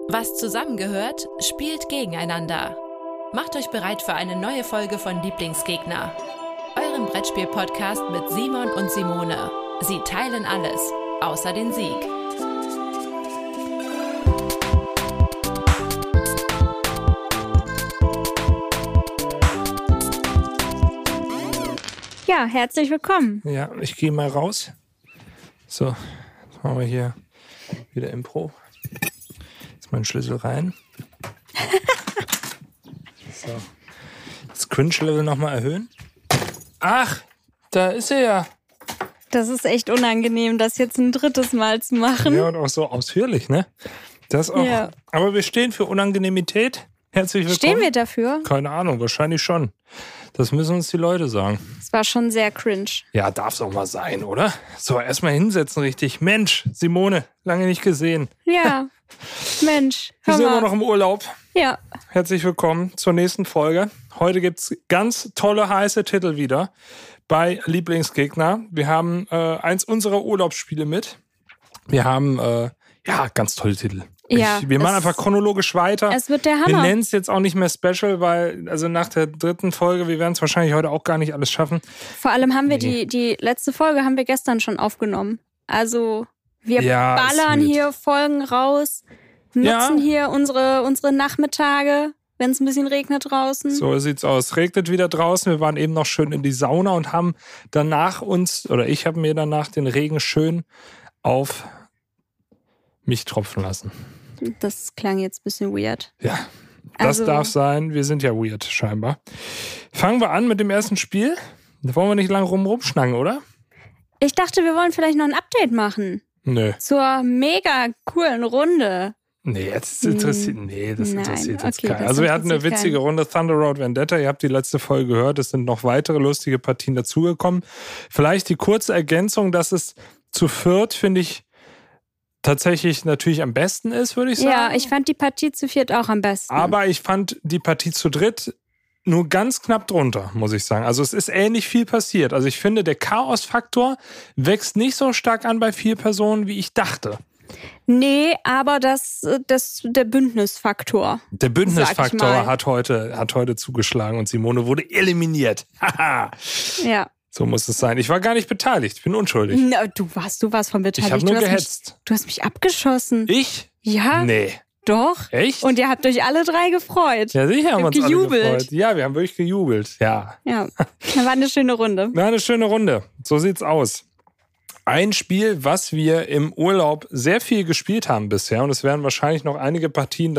Was zusammengehört, spielt gegeneinander. Macht euch bereit für eine neue Folge von Lieblingsgegner. Eurem Brettspiel-Podcast mit Simon und Simone. Sie teilen alles, außer den Sieg. Ja, herzlich willkommen. Ja, ich gehe mal raus. So, jetzt machen wir hier wieder Impro. Jetzt meinen Schlüssel rein. So. Das Cringe-Level nochmal erhöhen. Ach, da ist er ja. Das ist echt unangenehm, das jetzt ein drittes Mal zu machen. Ja, und auch so ausführlich, ne? Das auch. Ja. Aber wir stehen für Unangenehmität. Herzlich willkommen. Stehen wir dafür? Keine Ahnung, wahrscheinlich schon. Das müssen uns die Leute sagen. Es war schon sehr cringe. Ja, darf es auch mal sein, oder? So, erstmal hinsetzen richtig. Mensch, Simone, lange nicht gesehen. Ja, Mensch. Wir sind immer noch im Urlaub. Ja. Herzlich willkommen zur nächsten Folge. Heute gibt es ganz tolle, heiße Titel wieder bei Lieblingsgegner. Wir haben eins unserer Urlaubsspiele mit. Wir haben, ganz tolle Titel. Ja, Wir machen einfach chronologisch weiter. Es wird der Hammer. Wir nennen es jetzt auch nicht mehr Special, weil also nach der dritten Folge, wir werden es wahrscheinlich heute auch gar nicht alles schaffen. Vor allem haben wir die letzte Folge haben wir gestern schon aufgenommen. Also wir ballern hier Folgen raus, nutzen hier unsere Nachmittage, wenn es ein bisschen regnet draußen. So sieht's aus. Regnet wieder draußen. Wir waren eben noch schön in die Sauna und haben danach ich habe mir danach den Regen schön auf mich tropfen lassen. Das klang jetzt ein bisschen weird. Ja, das darf sein. Wir sind ja weird, scheinbar. Fangen wir an mit dem ersten Spiel. Da wollen wir nicht lange rumschnacken, oder? Ich dachte, wir wollen vielleicht noch ein Update machen. Nö. Zur mega coolen Runde. Das interessiert jetzt keinen. Also wir hatten eine witzige Runde, Thunder Road Vendetta. Ihr habt die letzte Folge gehört. Es sind noch weitere lustige Partien dazugekommen. Vielleicht die kurze Ergänzung, dass es zu viert, finde ich, tatsächlich natürlich am besten ist, würde ich sagen. Ja, ich fand die Partie zu viert auch am besten. Aber ich fand die Partie zu dritt nur ganz knapp drunter, muss ich sagen. Also es ist ähnlich viel passiert. Also ich finde, der Chaos-Faktor wächst nicht so stark an bei 4 Personen, wie ich dachte. Nee, aber der Bündnisfaktor. Der Bündnisfaktor hat heute zugeschlagen und Simone wurde eliminiert. Haha. Ja. So muss es sein. Ich war gar nicht beteiligt. Ich bin unschuldig. No, du warst von beteiligt. Ich habe nur gehetzt. Du hast mich abgeschossen. Ich? Ja. Nee. Doch. Echt? Und ihr habt euch alle 3 gefreut. Ja, sicher haben wir uns gejubelt. alle gefreut. Ja, wir haben wirklich gejubelt. Ja. Ja, das war eine schöne Runde. War eine schöne Runde. So sieht's aus. Ein Spiel, was wir im Urlaub sehr viel gespielt haben bisher, und es werden wahrscheinlich noch einige Partien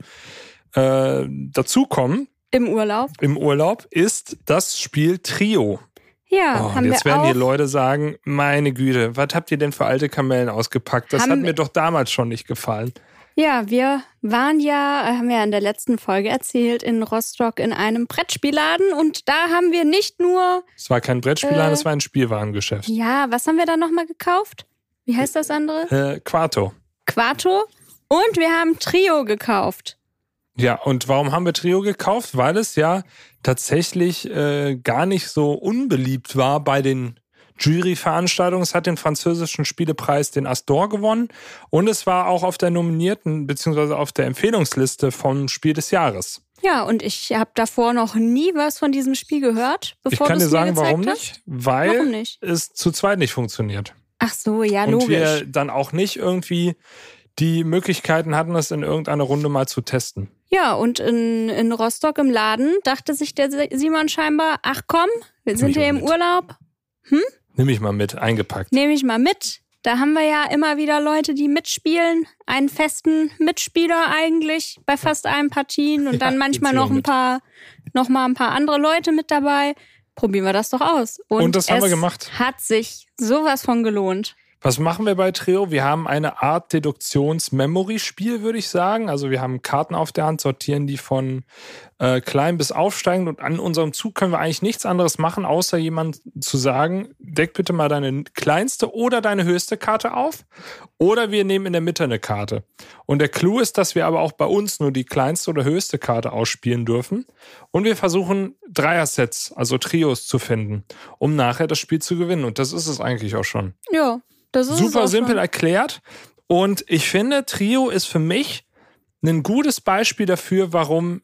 dazukommen. Im Urlaub ist das Spiel Trio. Ja, haben jetzt wir werden auch. die Leute sagen, meine Güte, was habt ihr denn für alte Kamellen ausgepackt? Das hat mir doch damals schon nicht gefallen. Ja, wir waren haben wir in der letzten Folge erzählt, in Rostock in einem Brettspielladen und da haben wir nicht nur... Es war kein Brettspielladen, es war ein Spielwarengeschäft. Ja, was haben wir da nochmal gekauft? Wie heißt das andere? Quarto. Und wir haben Trio gekauft. Ja, und warum haben wir Trio gekauft? Weil es ja tatsächlich gar nicht so unbeliebt war bei den Juryveranstaltungen. Es hat den französischen Spielepreis, den Astor, gewonnen. Und es war auch auf der nominierten bzw. auf der Empfehlungsliste vom Spiel des Jahres. Ja, und ich habe davor noch nie was von diesem Spiel gehört, bevor du es mir gezeigt hast. Ich kann dir sagen, warum nicht. Weil es zu zweit nicht funktioniert. Ach so, ja, logisch. Und wir dann auch nicht irgendwie die Möglichkeiten hatten, das in irgendeiner Runde mal zu testen. Ja, und in Rostock im Laden dachte sich der Simon scheinbar, ach komm, wir sind hier im Urlaub. Nimm ich mal mit, eingepackt. Nehme ich mal mit. Da haben wir ja immer wieder Leute, die mitspielen. Einen festen Mitspieler eigentlich bei fast allen Partien. Und dann manchmal noch mal ein paar andere Leute mit dabei. Probieren wir das doch aus. Und das haben wir gemacht. Hat sich sowas von gelohnt. Was machen wir bei Trio? Wir haben eine Art Deduktions-Memory-Spiel, würde ich sagen. Also wir haben Karten auf der Hand, sortieren die von klein bis aufsteigend und an unserem Zug können wir eigentlich nichts anderes machen, außer jemand zu sagen, deck bitte mal deine kleinste oder deine höchste Karte auf oder wir nehmen in der Mitte eine Karte. Und der Clou ist, dass wir aber auch bei uns nur die kleinste oder höchste Karte ausspielen dürfen und wir versuchen Dreier-Sets, also Trios zu finden, um nachher das Spiel zu gewinnen und das ist es eigentlich auch schon. Ja. Das ist super simpel erklärt und ich finde, Trio ist für mich ein gutes Beispiel dafür, warum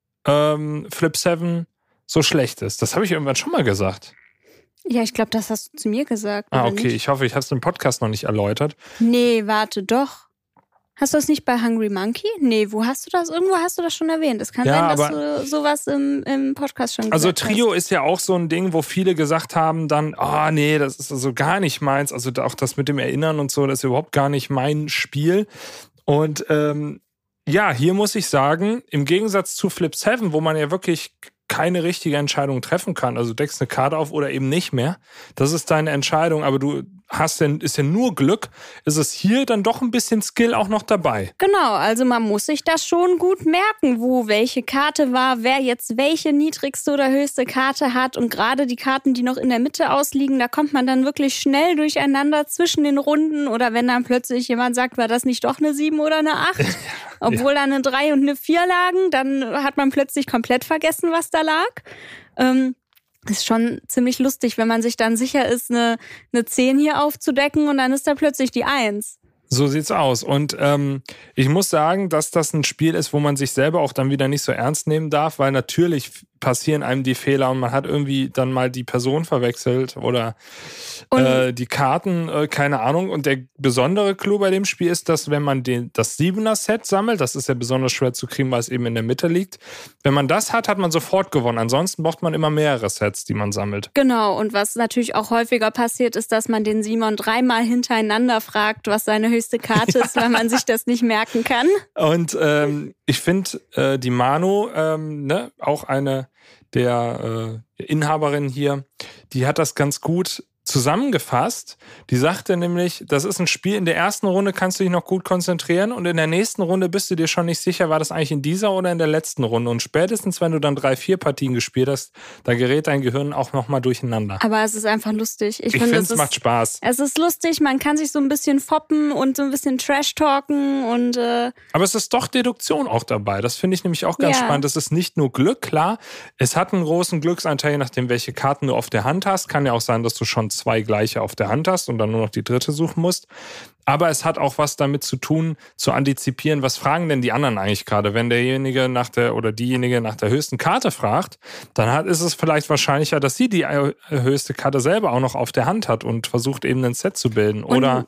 Flip 7 so schlecht ist. Das habe ich irgendwann schon mal gesagt. Ja, ich glaube, das hast du zu mir gesagt. Okay. Nicht? Ich hoffe, ich habe es im Podcast noch nicht erläutert. Nee, warte, doch. Hast du das nicht bei Hungry Monkey? Nee, wo hast du das? Irgendwo hast du das schon erwähnt. Es kann sein, dass du sowas im Podcast schon gesagt hast. Also Trio ist ja auch so ein Ding, wo viele gesagt haben dann, nee, das ist also gar nicht meins. Also auch das mit dem Erinnern und so, das ist überhaupt gar nicht mein Spiel. Und hier muss ich sagen, im Gegensatz zu Flip 7, wo man ja wirklich keine richtige Entscheidung treffen kann, also deckst eine Karte auf oder eben nicht mehr, das ist deine Entscheidung, aber ist ja nur Glück, ist es hier dann doch ein bisschen Skill auch noch dabei. Genau, also man muss sich das schon gut merken, wo welche Karte war, wer jetzt welche niedrigste oder höchste Karte hat und gerade die Karten, die noch in der Mitte ausliegen, da kommt man dann wirklich schnell durcheinander zwischen den Runden oder wenn dann plötzlich jemand sagt, war das nicht doch eine 7 oder eine 8, obwohl da eine 3 und eine 4 lagen, dann hat man plötzlich komplett vergessen, was da lag. Ist schon ziemlich lustig, wenn man sich dann sicher ist, eine 10 hier aufzudecken und dann ist da plötzlich die 1. So sieht's aus. Und ich muss sagen, dass das ein Spiel ist, wo man sich selber auch dann wieder nicht so ernst nehmen darf, weil natürlich passieren einem die Fehler und man hat irgendwie dann mal die Person verwechselt oder die Karten, keine Ahnung. Und der besondere Clou bei dem Spiel ist, dass wenn man das 7er-Set sammelt, das ist ja besonders schwer zu kriegen, weil es eben in der Mitte liegt, wenn man das hat, hat man sofort gewonnen. Ansonsten braucht man immer mehrere Sets, die man sammelt. Genau, und was natürlich auch häufiger passiert, ist, dass man den Simon 3-mal hintereinander fragt, was seine höchste Karte ist, weil man sich das nicht merken kann. Und ich finde, die Manu, auch eine der Inhaberin hier, die hat das ganz gut zusammengefasst. Die sagte nämlich, das ist ein Spiel, in der ersten Runde kannst du dich noch gut konzentrieren und in der nächsten Runde bist du dir schon nicht sicher, war das eigentlich in dieser oder in der letzten Runde. Und spätestens, wenn du dann 3-4 Partien gespielt hast, da gerät dein Gehirn auch nochmal durcheinander. Aber es ist einfach lustig. Ich finde, es macht Spaß. Es ist lustig, man kann sich so ein bisschen foppen und so ein bisschen Trash-talken und aber es ist doch Deduktion auch dabei. Das finde ich nämlich auch ganz spannend. Es ist nicht nur Glück, klar. Es hat einen großen Glücksanteil, je nachdem, welche Karten du auf der Hand hast. Kann ja auch sein, dass du schon 2 gleiche auf der Hand hast und dann nur noch die dritte suchen musst. Aber es hat auch was damit zu tun, zu antizipieren, was fragen denn die anderen eigentlich gerade? Wenn derjenige diejenige nach der höchsten Karte fragt, dann ist es vielleicht wahrscheinlicher, dass sie die höchste Karte selber auch noch auf der Hand hat und versucht eben ein Set zu bilden. Oder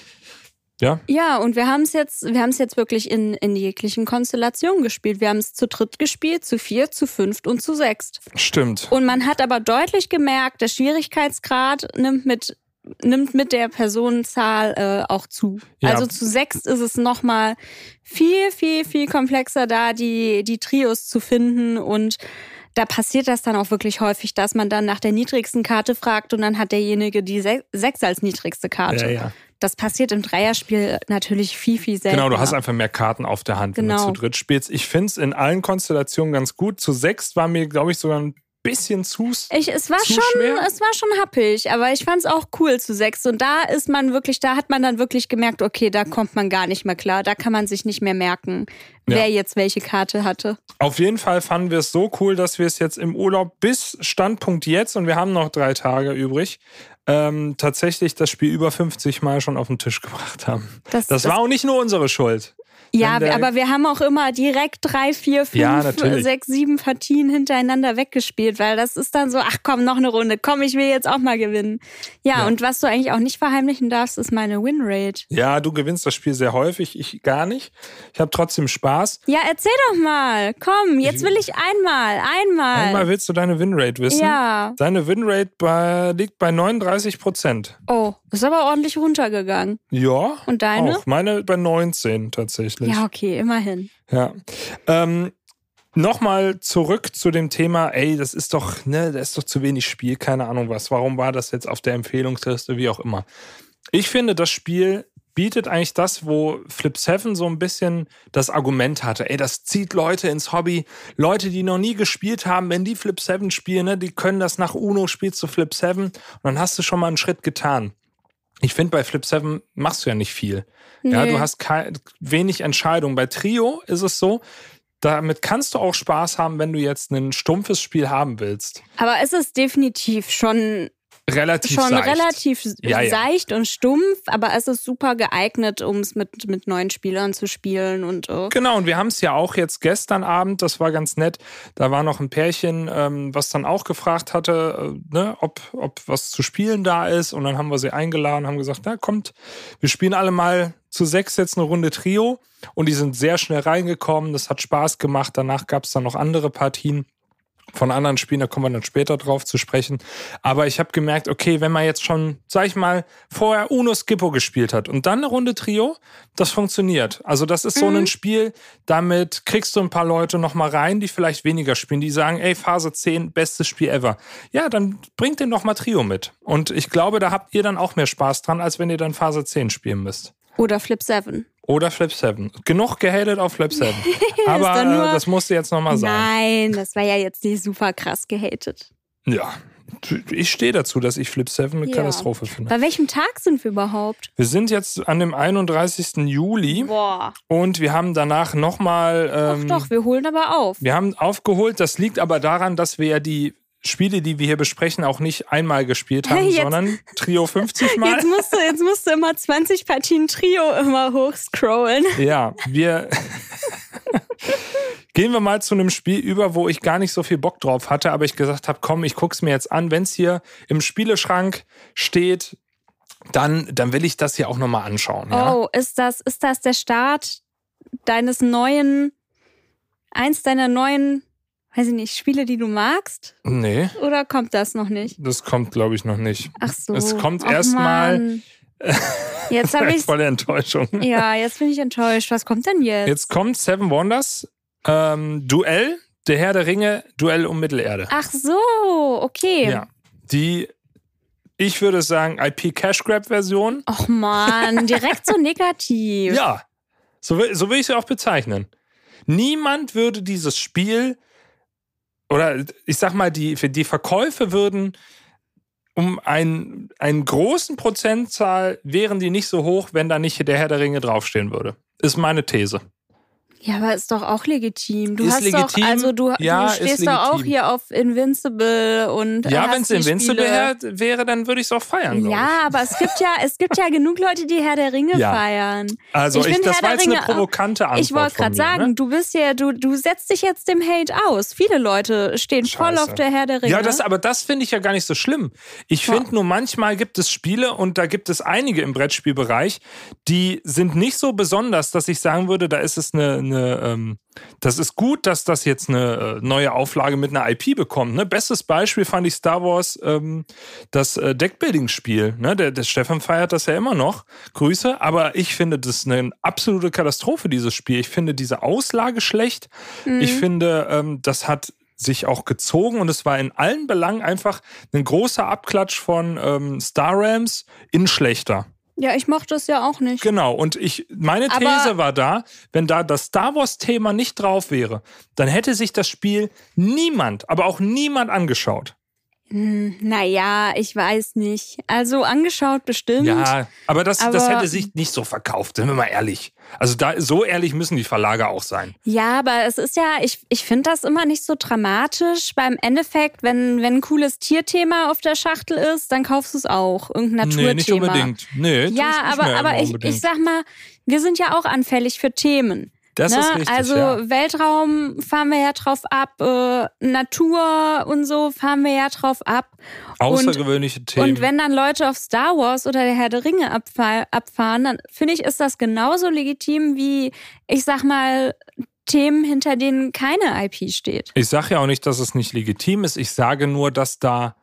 Ja, und wir haben es jetzt wirklich in jeglichen Konstellationen gespielt. Wir haben es zu dritt gespielt, zu 4, zu 5 und zu 6. Stimmt. Und man hat aber deutlich gemerkt, der Schwierigkeitsgrad nimmt mit der Personenzahl auch zu. Ja. Also zu 6 ist es nochmal viel, viel, viel komplexer da, die Trios zu finden und da passiert das dann auch wirklich häufig, dass man dann nach der niedrigsten Karte fragt und dann hat derjenige die 6 als niedrigste Karte. Ja. Das passiert im Dreierspiel natürlich viel, viel seltener. Genau, du hast einfach mehr Karten auf der Hand, wenn du zu dritt spielst. Ich finde es in allen Konstellationen ganz gut. Zu 6 war mir, glaube ich, sogar ein bisschen zu schwer. Es war schon happig, aber ich fand es auch cool zu 6. Und da hat man dann wirklich gemerkt, okay, da kommt man gar nicht mehr klar. Da kann man sich nicht mehr merken, wer jetzt welche Karte hatte. Auf jeden Fall fanden wir es so cool, dass wir es jetzt im Urlaub bis Standpunkt jetzt, und wir haben noch 3 Tage übrig, tatsächlich das Spiel über 50 Mal schon auf den Tisch gebracht haben. Das war auch nicht nur unsere Schuld. Ja, aber wir haben auch immer direkt 3, 4, 5, 6, 7 Partien hintereinander weggespielt, weil das ist dann so, ach komm, noch eine Runde, komm, ich will jetzt auch mal gewinnen. Ja, und was du eigentlich auch nicht verheimlichen darfst, ist meine Winrate. Ja, du gewinnst das Spiel sehr häufig, ich gar nicht. Ich habe trotzdem Spaß. Ja, erzähl doch mal, komm, jetzt will ich einmal. Einmal willst du deine Winrate wissen? Ja. Deine Winrate liegt bei 39%. Oh, ist aber ordentlich runtergegangen. Ja. Und deine? Auch. Meine bei 19 tatsächlich. Ja, okay, immerhin. Ja. Nochmal zurück zu dem Thema, das ist doch, da ist doch zu wenig Spiel, keine Ahnung was. Warum war das jetzt auf der Empfehlungsliste, wie auch immer. Ich finde, das Spiel bietet eigentlich das, wo Flip 7 so ein bisschen das Argument hatte. Das zieht Leute ins Hobby. Leute, die noch nie gespielt haben, wenn die Flip 7 spielen, die können das nach Uno, spielst du Flip 7 und dann hast du schon mal einen Schritt getan. Ich finde, bei Flip 7 machst du ja nicht viel. Nee. Ja, du hast wenig Entscheidungen. Bei Trio ist es so, damit kannst du auch Spaß haben, wenn du jetzt ein stumpfes Spiel haben willst. Aber es ist definitiv schon relativ seicht und stumpf, aber es ist super geeignet, um es mit neuen Spielern zu spielen. Und Genau, und wir haben es ja auch jetzt gestern Abend, das war ganz nett, da war noch ein Pärchen, was dann auch gefragt hatte, ob was zu spielen da ist, und dann haben wir sie eingeladen, haben gesagt, na kommt, wir spielen alle mal zu 6 jetzt eine Runde Trio, und die sind sehr schnell reingekommen, das hat Spaß gemacht, danach gab es dann noch andere Partien von anderen Spielen, da kommen wir dann später drauf zu sprechen. Aber ich habe gemerkt, okay, wenn man jetzt schon, sag ich mal, vorher Uno Skippo gespielt hat und dann eine Runde Trio, das funktioniert. Also das ist so ein Spiel, damit kriegst du ein paar Leute nochmal rein, die vielleicht weniger spielen, die sagen, ey, Phase 10, bestes Spiel ever. Ja, dann bringt den nochmal Trio mit. Und ich glaube, da habt ihr dann auch mehr Spaß dran, als wenn ihr dann Phase 10 spielen müsst. Oder Flip 7. Oder Flip 7. Genug gehatet auf Flip 7. Aber das musste jetzt nochmal sein. Nein, das war ja jetzt nicht super krass gehatet. Ja, ich stehe dazu, dass ich Flip 7 eine Katastrophe finde. Bei welchem Tag sind wir überhaupt? Wir sind jetzt an dem 31. Juli. Boah. Und wir haben danach nochmal... Doch, wir holen aber auf. Wir haben aufgeholt. Das liegt aber daran, dass wir ja die Spiele, die wir hier besprechen, auch nicht einmal gespielt haben, sondern Trio 50 Mal. Jetzt musst du immer 20 Partien Trio immer hochscrollen. Ja, gehen wir mal zu einem Spiel über, wo ich gar nicht so viel Bock drauf hatte, aber ich gesagt habe, komm, ich guck's mir jetzt an. Wenn es hier im Spieleschrank steht, dann will ich das hier auch nochmal anschauen. Ja? Oh, ist das der Start eins deiner neuen, weiß ich nicht, Spiele, die du magst? Nee. Oder kommt das noch nicht? Das kommt, glaube ich, noch nicht. Ach so. Es kommt erstmal. Jetzt habe ich volle Enttäuschung. Ja, jetzt bin ich enttäuscht. Was kommt denn jetzt? Jetzt kommt Seven Wonders, Duell, der Herr der Ringe, Duell um Mittelerde. Ach so, okay. Ja, ich würde sagen, IP-Cash-Grab-Version. Och man, direkt so negativ. Ja, so will ich sie auch bezeichnen. Niemand würde dieses Spiel, oder ich sag mal, die Verkäufe würden um einen großen Prozentzahl, wären die nicht so hoch, wenn da nicht der Herr der Ringe draufstehen würde. Ist meine These. Ja, aber ist doch auch legitim. Du ist hast legitim. Doch, also du stehst doch auch hier auf Invincible und ja, wenn es Invincible wäre, dann würde ich es auch feiern. Ja, aber es gibt ja genug Leute, die Herr der Ringe feiern. Also das war jetzt eine provokante Antwort. Ich wollte gerade sagen, ne? Du setzt dich jetzt dem Hate aus. Viele Leute stehen voll auf der Herr der Ringe. Ja, aber das finde ich ja gar nicht so schlimm. Ich finde nur, manchmal gibt es Spiele, und da gibt es einige im Brettspielbereich, die sind nicht so besonders, dass ich sagen würde, da ist es das ist gut, dass das jetzt eine neue Auflage mit einer IP bekommt. Ne? Bestes Beispiel fand ich Star Wars, das Deckbuilding-Spiel. Ne? Der Stefan feiert das ja immer noch. Grüße. Aber ich finde, das ist eine absolute Katastrophe, dieses Spiel. Ich finde diese Auslage schlecht. Ich finde, das hat sich auch gezogen, und es war in allen Belangen einfach ein großer Abklatsch von Star Realms in schlechter. Ja, ich mochte es ja auch nicht. Genau, und meine These war da, wenn da das Star Wars-Thema nicht drauf wäre, dann hätte sich das Spiel aber auch niemand angeschaut. Naja, ich weiß nicht. Also angeschaut bestimmt. Ja, aber das hätte sich nicht so verkauft, sind wir mal ehrlich. Also so ehrlich müssen die Verlage auch sein. Ja, aber es ist ja, ich finde das immer nicht so dramatisch. Beim Endeffekt, wenn ein cooles Tierthema auf der Schachtel ist, dann kaufst du es auch. Irgendein Naturthema. Nee, nicht unbedingt. Nee, ja, aber ich sag mal, wir sind ja auch anfällig für Themen. Das ist richtig, also Weltraum fahren wir ja drauf ab, Natur und so fahren wir ja drauf ab. Außergewöhnliche Themen. Und wenn dann Leute auf Star Wars oder der Herr der Ringe abfahren, dann finde ich, ist das genauso legitim wie, ich sag mal, Themen, hinter denen keine IP steht. Ich sage ja auch nicht, dass es nicht legitim ist. Ich sage nur, dass da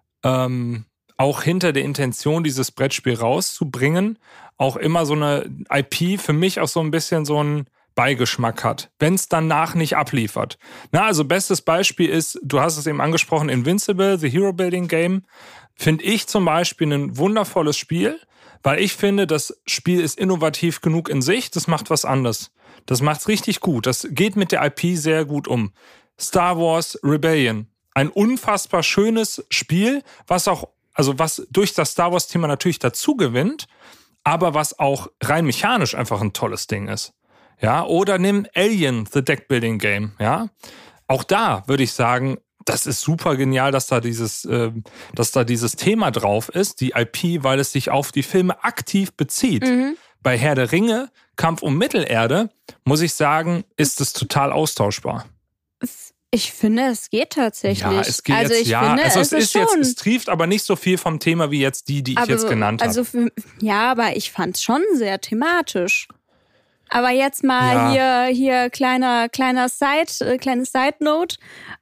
auch hinter der Intention, dieses Brettspiel rauszubringen, auch immer so eine IP für mich auch so ein bisschen so ein Beigeschmack hat, wenn es danach nicht abliefert. Also bestes Beispiel ist, du hast es eben angesprochen, Invincible, The Hero Building Game, finde ich zum Beispiel ein wundervolles Spiel, weil ich finde, das Spiel ist innovativ genug in sich, das macht was anderes. Das macht's richtig gut, das geht mit der IP sehr gut um. Star Wars Rebellion, ein unfassbar schönes Spiel, was durch das Star Wars Thema natürlich dazu gewinnt, aber was auch rein mechanisch einfach ein tolles Ding ist. Ja, oder nimm Alien, The Deckbuilding Game, ja. Auch da würde ich sagen, das ist super genial, dass da dieses Thema drauf ist, die IP, weil es sich auf die Filme aktiv bezieht. Bei Herr der Ringe, Kampf um Mittelerde, muss ich sagen, ist es total austauschbar. Ich finde, es geht tatsächlich. Ja, es geht also jetzt, ich ja. finde, Also es ist schon. Es trieft aber nicht so viel vom Thema wie jetzt die ich jetzt genannt habe. Ja, aber ich fand es schon sehr thematisch. Aber jetzt mal hier kleine Side Note.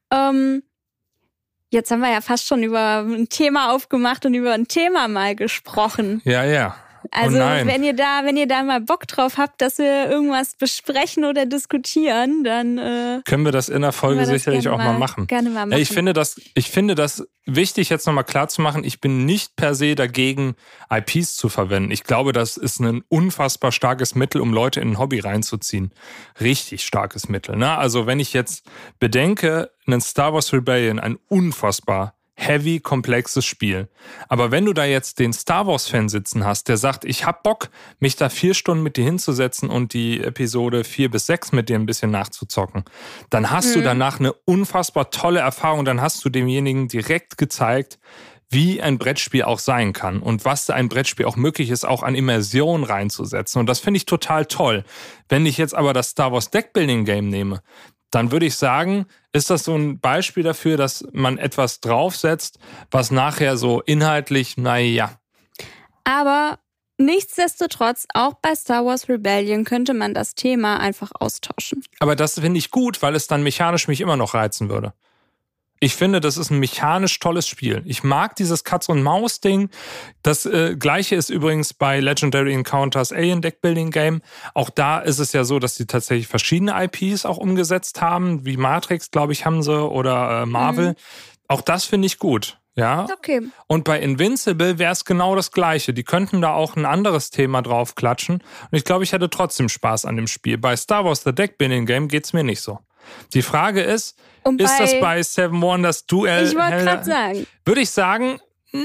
Jetzt haben wir ja fast schon über ein Thema aufgemacht und über ein Thema mal gesprochen. Ja. Also wenn ihr da mal Bock drauf habt, dass wir irgendwas besprechen oder diskutieren, dann können wir das in der Folge sicherlich auch mal machen. Gerne mal machen. Ich finde das wichtig, jetzt nochmal klar zu machen, ich bin nicht per se dagegen, IPs zu verwenden. Ich glaube, das ist ein unfassbar starkes Mittel, um Leute in ein Hobby reinzuziehen. Richtig starkes Mittel. Ne? Also wenn ich jetzt bedenke, ein Star Wars Rebellion, ein unfassbar heavy, komplexes Spiel. Aber wenn du da jetzt den Star Wars-Fan sitzen hast, der sagt, ich hab Bock, mich da 4 Stunden mit dir hinzusetzen und die Episode 4 bis 6 mit dir ein bisschen nachzuzocken, dann hast du danach eine unfassbar tolle Erfahrung. Dann hast du demjenigen direkt gezeigt, wie ein Brettspiel auch sein kann und was ein Brettspiel auch möglich ist, auch an Immersion reinzusetzen. Und das finde ich total toll. Wenn ich jetzt aber das Star Wars Deckbuilding Game nehme, dann würde ich sagen, ist das so ein Beispiel dafür, dass man etwas draufsetzt, was nachher so inhaltlich, naja. Aber nichtsdestotrotz, auch bei Star Wars Rebellion könnte man das Thema einfach austauschen. Aber das finde ich gut, weil es dann mechanisch mich immer noch reizen würde. Ich finde, das ist ein mechanisch tolles Spiel. Ich mag dieses Katz-und-Maus-Ding. Das Gleiche ist übrigens bei Legendary Encounters Alien Deckbuilding Game. Auch da ist es ja so, dass sie tatsächlich verschiedene IPs auch umgesetzt haben. Wie Matrix, glaube ich, haben sie, oder Marvel. Auch das finde ich gut. Ja. Okay. Und bei Invincible wäre es genau das Gleiche. Die könnten da auch ein anderes Thema drauf klatschen. Und ich glaube, ich hätte trotzdem Spaß an dem Spiel. Bei Star Wars The Deckbuilding Game geht es mir nicht so. Die Frage ist das bei Seven Wonders Duel? Ich wollte gerade sagen. Würde ich sagen,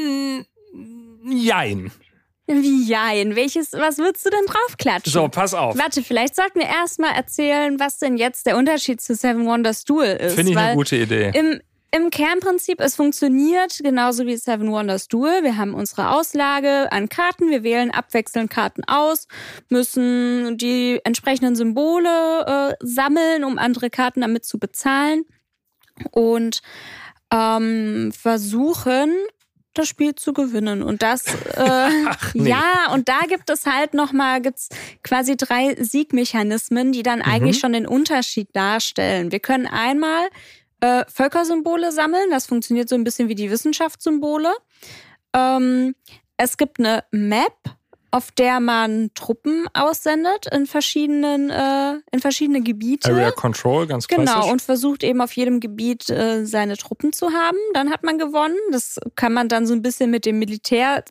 jein. Wie jein? Was würdest du denn draufklatschen? So, pass auf. Warte, vielleicht sollten wir erstmal erzählen, was denn jetzt der Unterschied zu Seven Wonders Duel ist. Finde ich eine gute Idee. Im Kernprinzip, es funktioniert genauso wie Seven Wonders Duel. Wir haben unsere Auslage an Karten, wir wählen abwechselnd Karten aus, müssen die entsprechenden Symbole sammeln, um andere Karten damit zu bezahlen und versuchen, das Spiel zu gewinnen. Und das, ja, und da gibt es halt gibt's quasi 3 Siegmechanismen, die dann eigentlich schon den Unterschied darstellen. Wir können einmal Völkersymbole sammeln. Das funktioniert so ein bisschen wie die Wissenschaftssymbole. Es gibt eine Map, auf der man Truppen aussendet in verschiedene Gebiete. Area Control, ganz klassisch. Genau, und versucht eben auf jedem Gebiet seine Truppen zu haben. Dann hat man gewonnen. Das kann man dann so ein bisschen mit dem Militär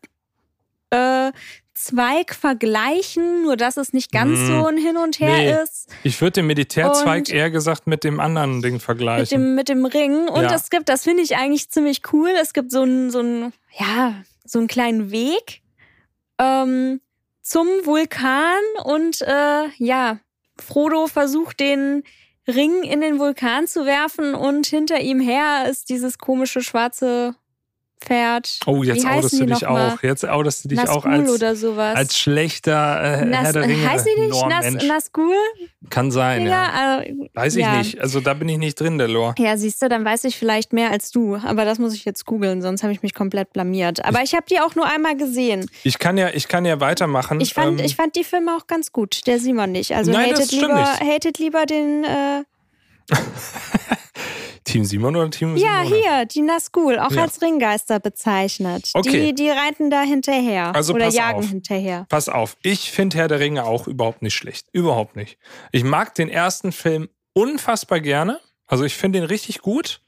Zweig vergleichen, nur dass es nicht ganz so ein Hin und Her ist. Ich würde den Militärzweig eher gesagt mit dem anderen Ding vergleichen. Mit dem Ring. Und es gibt, das finde ich eigentlich ziemlich cool, es gibt so einen kleinen Weg zum Vulkan und Frodo versucht den Ring in den Vulkan zu werfen und hinter ihm her ist dieses komische schwarze Pferd. Oh, jetzt outest du dich auch. Jetzt outest du dich auch als schlechter Herr der Ringe. Heißt die nicht Nazgul? Kann sein, ja. Weiß ich nicht. Also da bin ich nicht drin, der Lore. Ja, siehst du, dann weiß ich vielleicht mehr als du. Aber das muss ich jetzt googeln, sonst habe ich mich komplett blamiert. Aber ich habe die auch nur einmal gesehen. Ich kann ja weitermachen. Ich fand die Filme auch ganz gut. Der Simon nicht. Also nein, hatet lieber den... Team Simon oder Team Simon? Ja, hier, die Nazgul, auch als Ringgeister bezeichnet. Okay. Die reiten da hinterher oder jagen hinterher. Pass auf, ich finde Herr der Ringe auch überhaupt nicht schlecht. Überhaupt nicht. Ich mag den ersten Film unfassbar gerne. Also ich finde ihn richtig gut.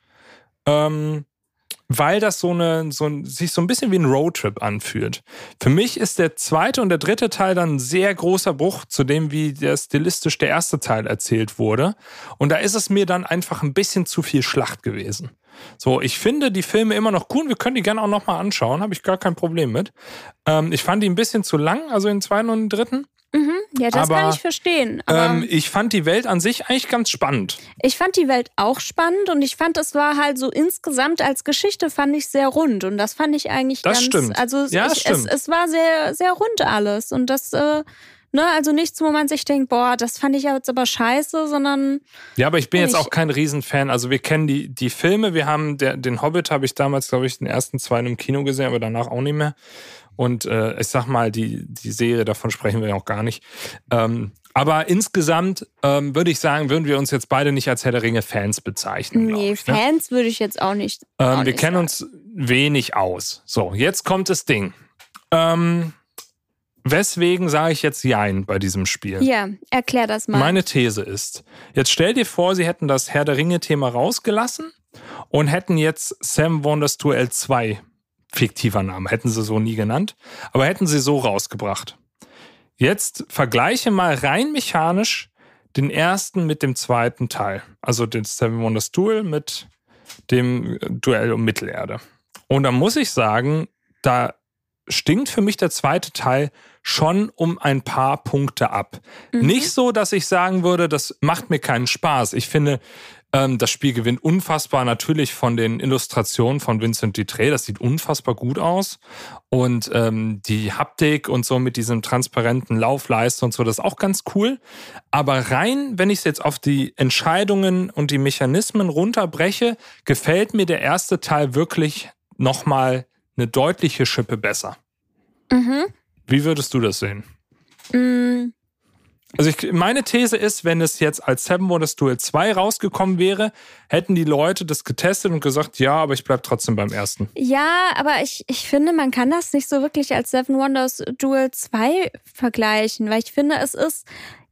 Weil das sich so ein bisschen wie ein Roadtrip anfühlt. Für mich ist der 2. und der 3. Teil dann ein sehr großer Bruch zu dem, wie der stilistisch der erste Teil erzählt wurde. Und da ist es mir dann einfach ein bisschen zu viel Schlacht gewesen. So, ich finde die Filme immer noch cool. Wir können die gerne auch nochmal anschauen. Habe ich gar kein Problem mit. Ich fand die ein bisschen zu lang, also den 2. und den 3. Ja, das kann ich verstehen. Aber ich fand die Welt an sich eigentlich ganz spannend. Ich fand die Welt auch spannend und ich fand, es war halt so insgesamt als Geschichte fand ich sehr rund und das fand ich eigentlich das stimmt. Also es war sehr, sehr rund alles und das, also nichts, wo man sich denkt, boah, das fand ich jetzt aber scheiße, sondern... Ja, aber ich bin jetzt auch kein Riesenfan. Also wir kennen die Filme, wir haben den Hobbit habe ich damals, glaube ich, den ersten 2 im Kino gesehen, aber danach auch nicht mehr. Und ich sag mal, die Serie, davon sprechen wir ja auch gar nicht. Aber insgesamt würde ich sagen, würden wir uns jetzt beide nicht als Herr der Ringe-Fans bezeichnen. Nee, Fans würde ich jetzt auch nicht. Wir kennen uns wenig aus. So, jetzt kommt das Ding. Weswegen sage ich jetzt Jein bei diesem Spiel? Ja, erklär das mal. Meine These ist, jetzt stell dir vor, sie hätten das Herr der Ringe-Thema rausgelassen und hätten jetzt Seven Wonders Duel 2, fiktiver Name, hätten sie so nie genannt, aber hätten sie so rausgebracht. Jetzt vergleiche mal rein mechanisch den ersten mit dem zweiten Teil. Also den Seven Wonders Duel mit dem Duell um Mittelerde. Und da muss ich sagen, da stinkt für mich der zweite Teil schon um ein paar Punkte ab. Nicht so, dass ich sagen würde, das macht mir keinen Spaß. Ich finde, das Spiel gewinnt unfassbar natürlich von den Illustrationen von Vincent Dutrait. Das sieht unfassbar gut aus. Und die Haptik und so mit diesem transparenten Laufleiste und so, das ist auch ganz cool. Aber rein, wenn ich es jetzt auf die Entscheidungen und die Mechanismen runterbreche, gefällt mir der erste Teil wirklich nochmal eine deutliche Schippe besser. Wie würdest du das sehen? Also meine These ist, wenn es jetzt als Seven Wonders Duel 2 rausgekommen wäre, hätten die Leute das getestet und gesagt, ja, aber ich bleib trotzdem beim ersten. Ja, aber ich finde, man kann das nicht so wirklich als Seven Wonders Duel 2 vergleichen, weil ich finde, es ist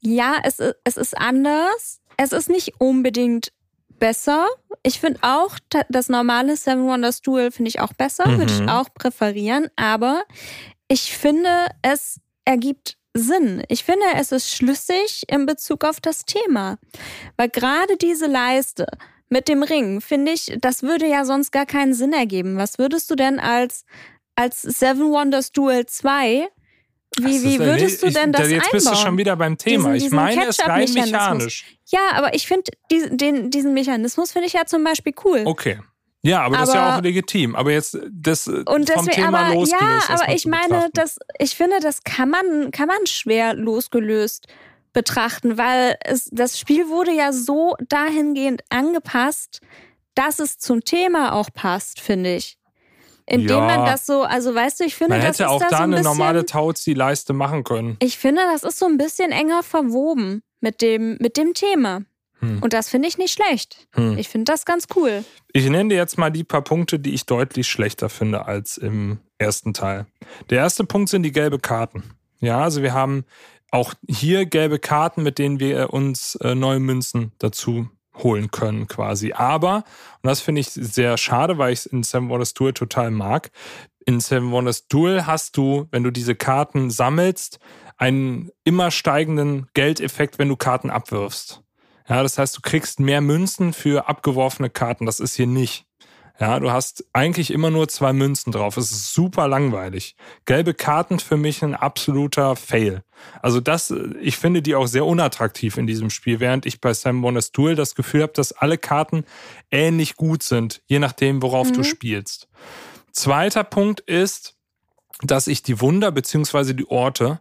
anders. Es ist nicht unbedingt besser. Ich finde auch, das normale Seven Wonders Duel finde ich auch besser, würde ich auch präferieren, aber ich finde, es ergibt Sinn. Ich finde, es ist schlüssig in Bezug auf das Thema. Weil gerade diese Leiste mit dem Ring, finde ich, das würde ja sonst gar keinen Sinn ergeben. Was würdest du denn als Seven Wonders Duel 2, wie würdest du denn das einbauen? Jetzt bist du schon wieder beim Thema. Ich meine, es ist rein mechanisch. Ja, aber ich finde, diesen Mechanismus finde ich ja zum Beispiel cool. Okay. Ja, aber das ist ja auch legitim. Aber jetzt das vom Thema losgelöst. Ja, aber ich meine, ich finde, das kann man schwer losgelöst betrachten, weil das Spiel wurde ja so dahingehend angepasst, dass es zum Thema auch passt, finde ich. Indem man das so, also weißt du, ich finde, das ist man hätte auch da so ein eine bisschen, normale Tauzieh-Leiste machen können. Ich finde, das ist so ein bisschen enger verwoben mit dem Thema. Und das finde ich nicht schlecht. Ich finde das ganz cool. Ich nenne dir jetzt mal die paar Punkte, die ich deutlich schlechter finde als im ersten Teil. Der erste Punkt sind die gelben Karten. Ja, also wir haben auch hier gelbe Karten, mit denen wir uns neue Münzen dazu holen können quasi. Aber, und das finde ich sehr schade, weil ich es in Seven Wonders Duel total mag, in Seven Wonders Duel hast du, wenn du diese Karten sammelst, einen immer steigenden Geldeffekt, wenn du Karten abwirfst. Ja, das heißt, du kriegst mehr Münzen für abgeworfene Karten. Das ist hier nicht. Ja, du hast eigentlich immer nur 2 Münzen drauf. Es ist super langweilig. Gelbe Karten für mich ein absoluter Fail. Also ich finde die auch sehr unattraktiv in diesem Spiel, während ich bei Seven Wonders Duel das Gefühl habe, dass alle Karten ähnlich gut sind, je nachdem, worauf du spielst. Zweiter Punkt ist, dass ich die Wunder bzw. die Orte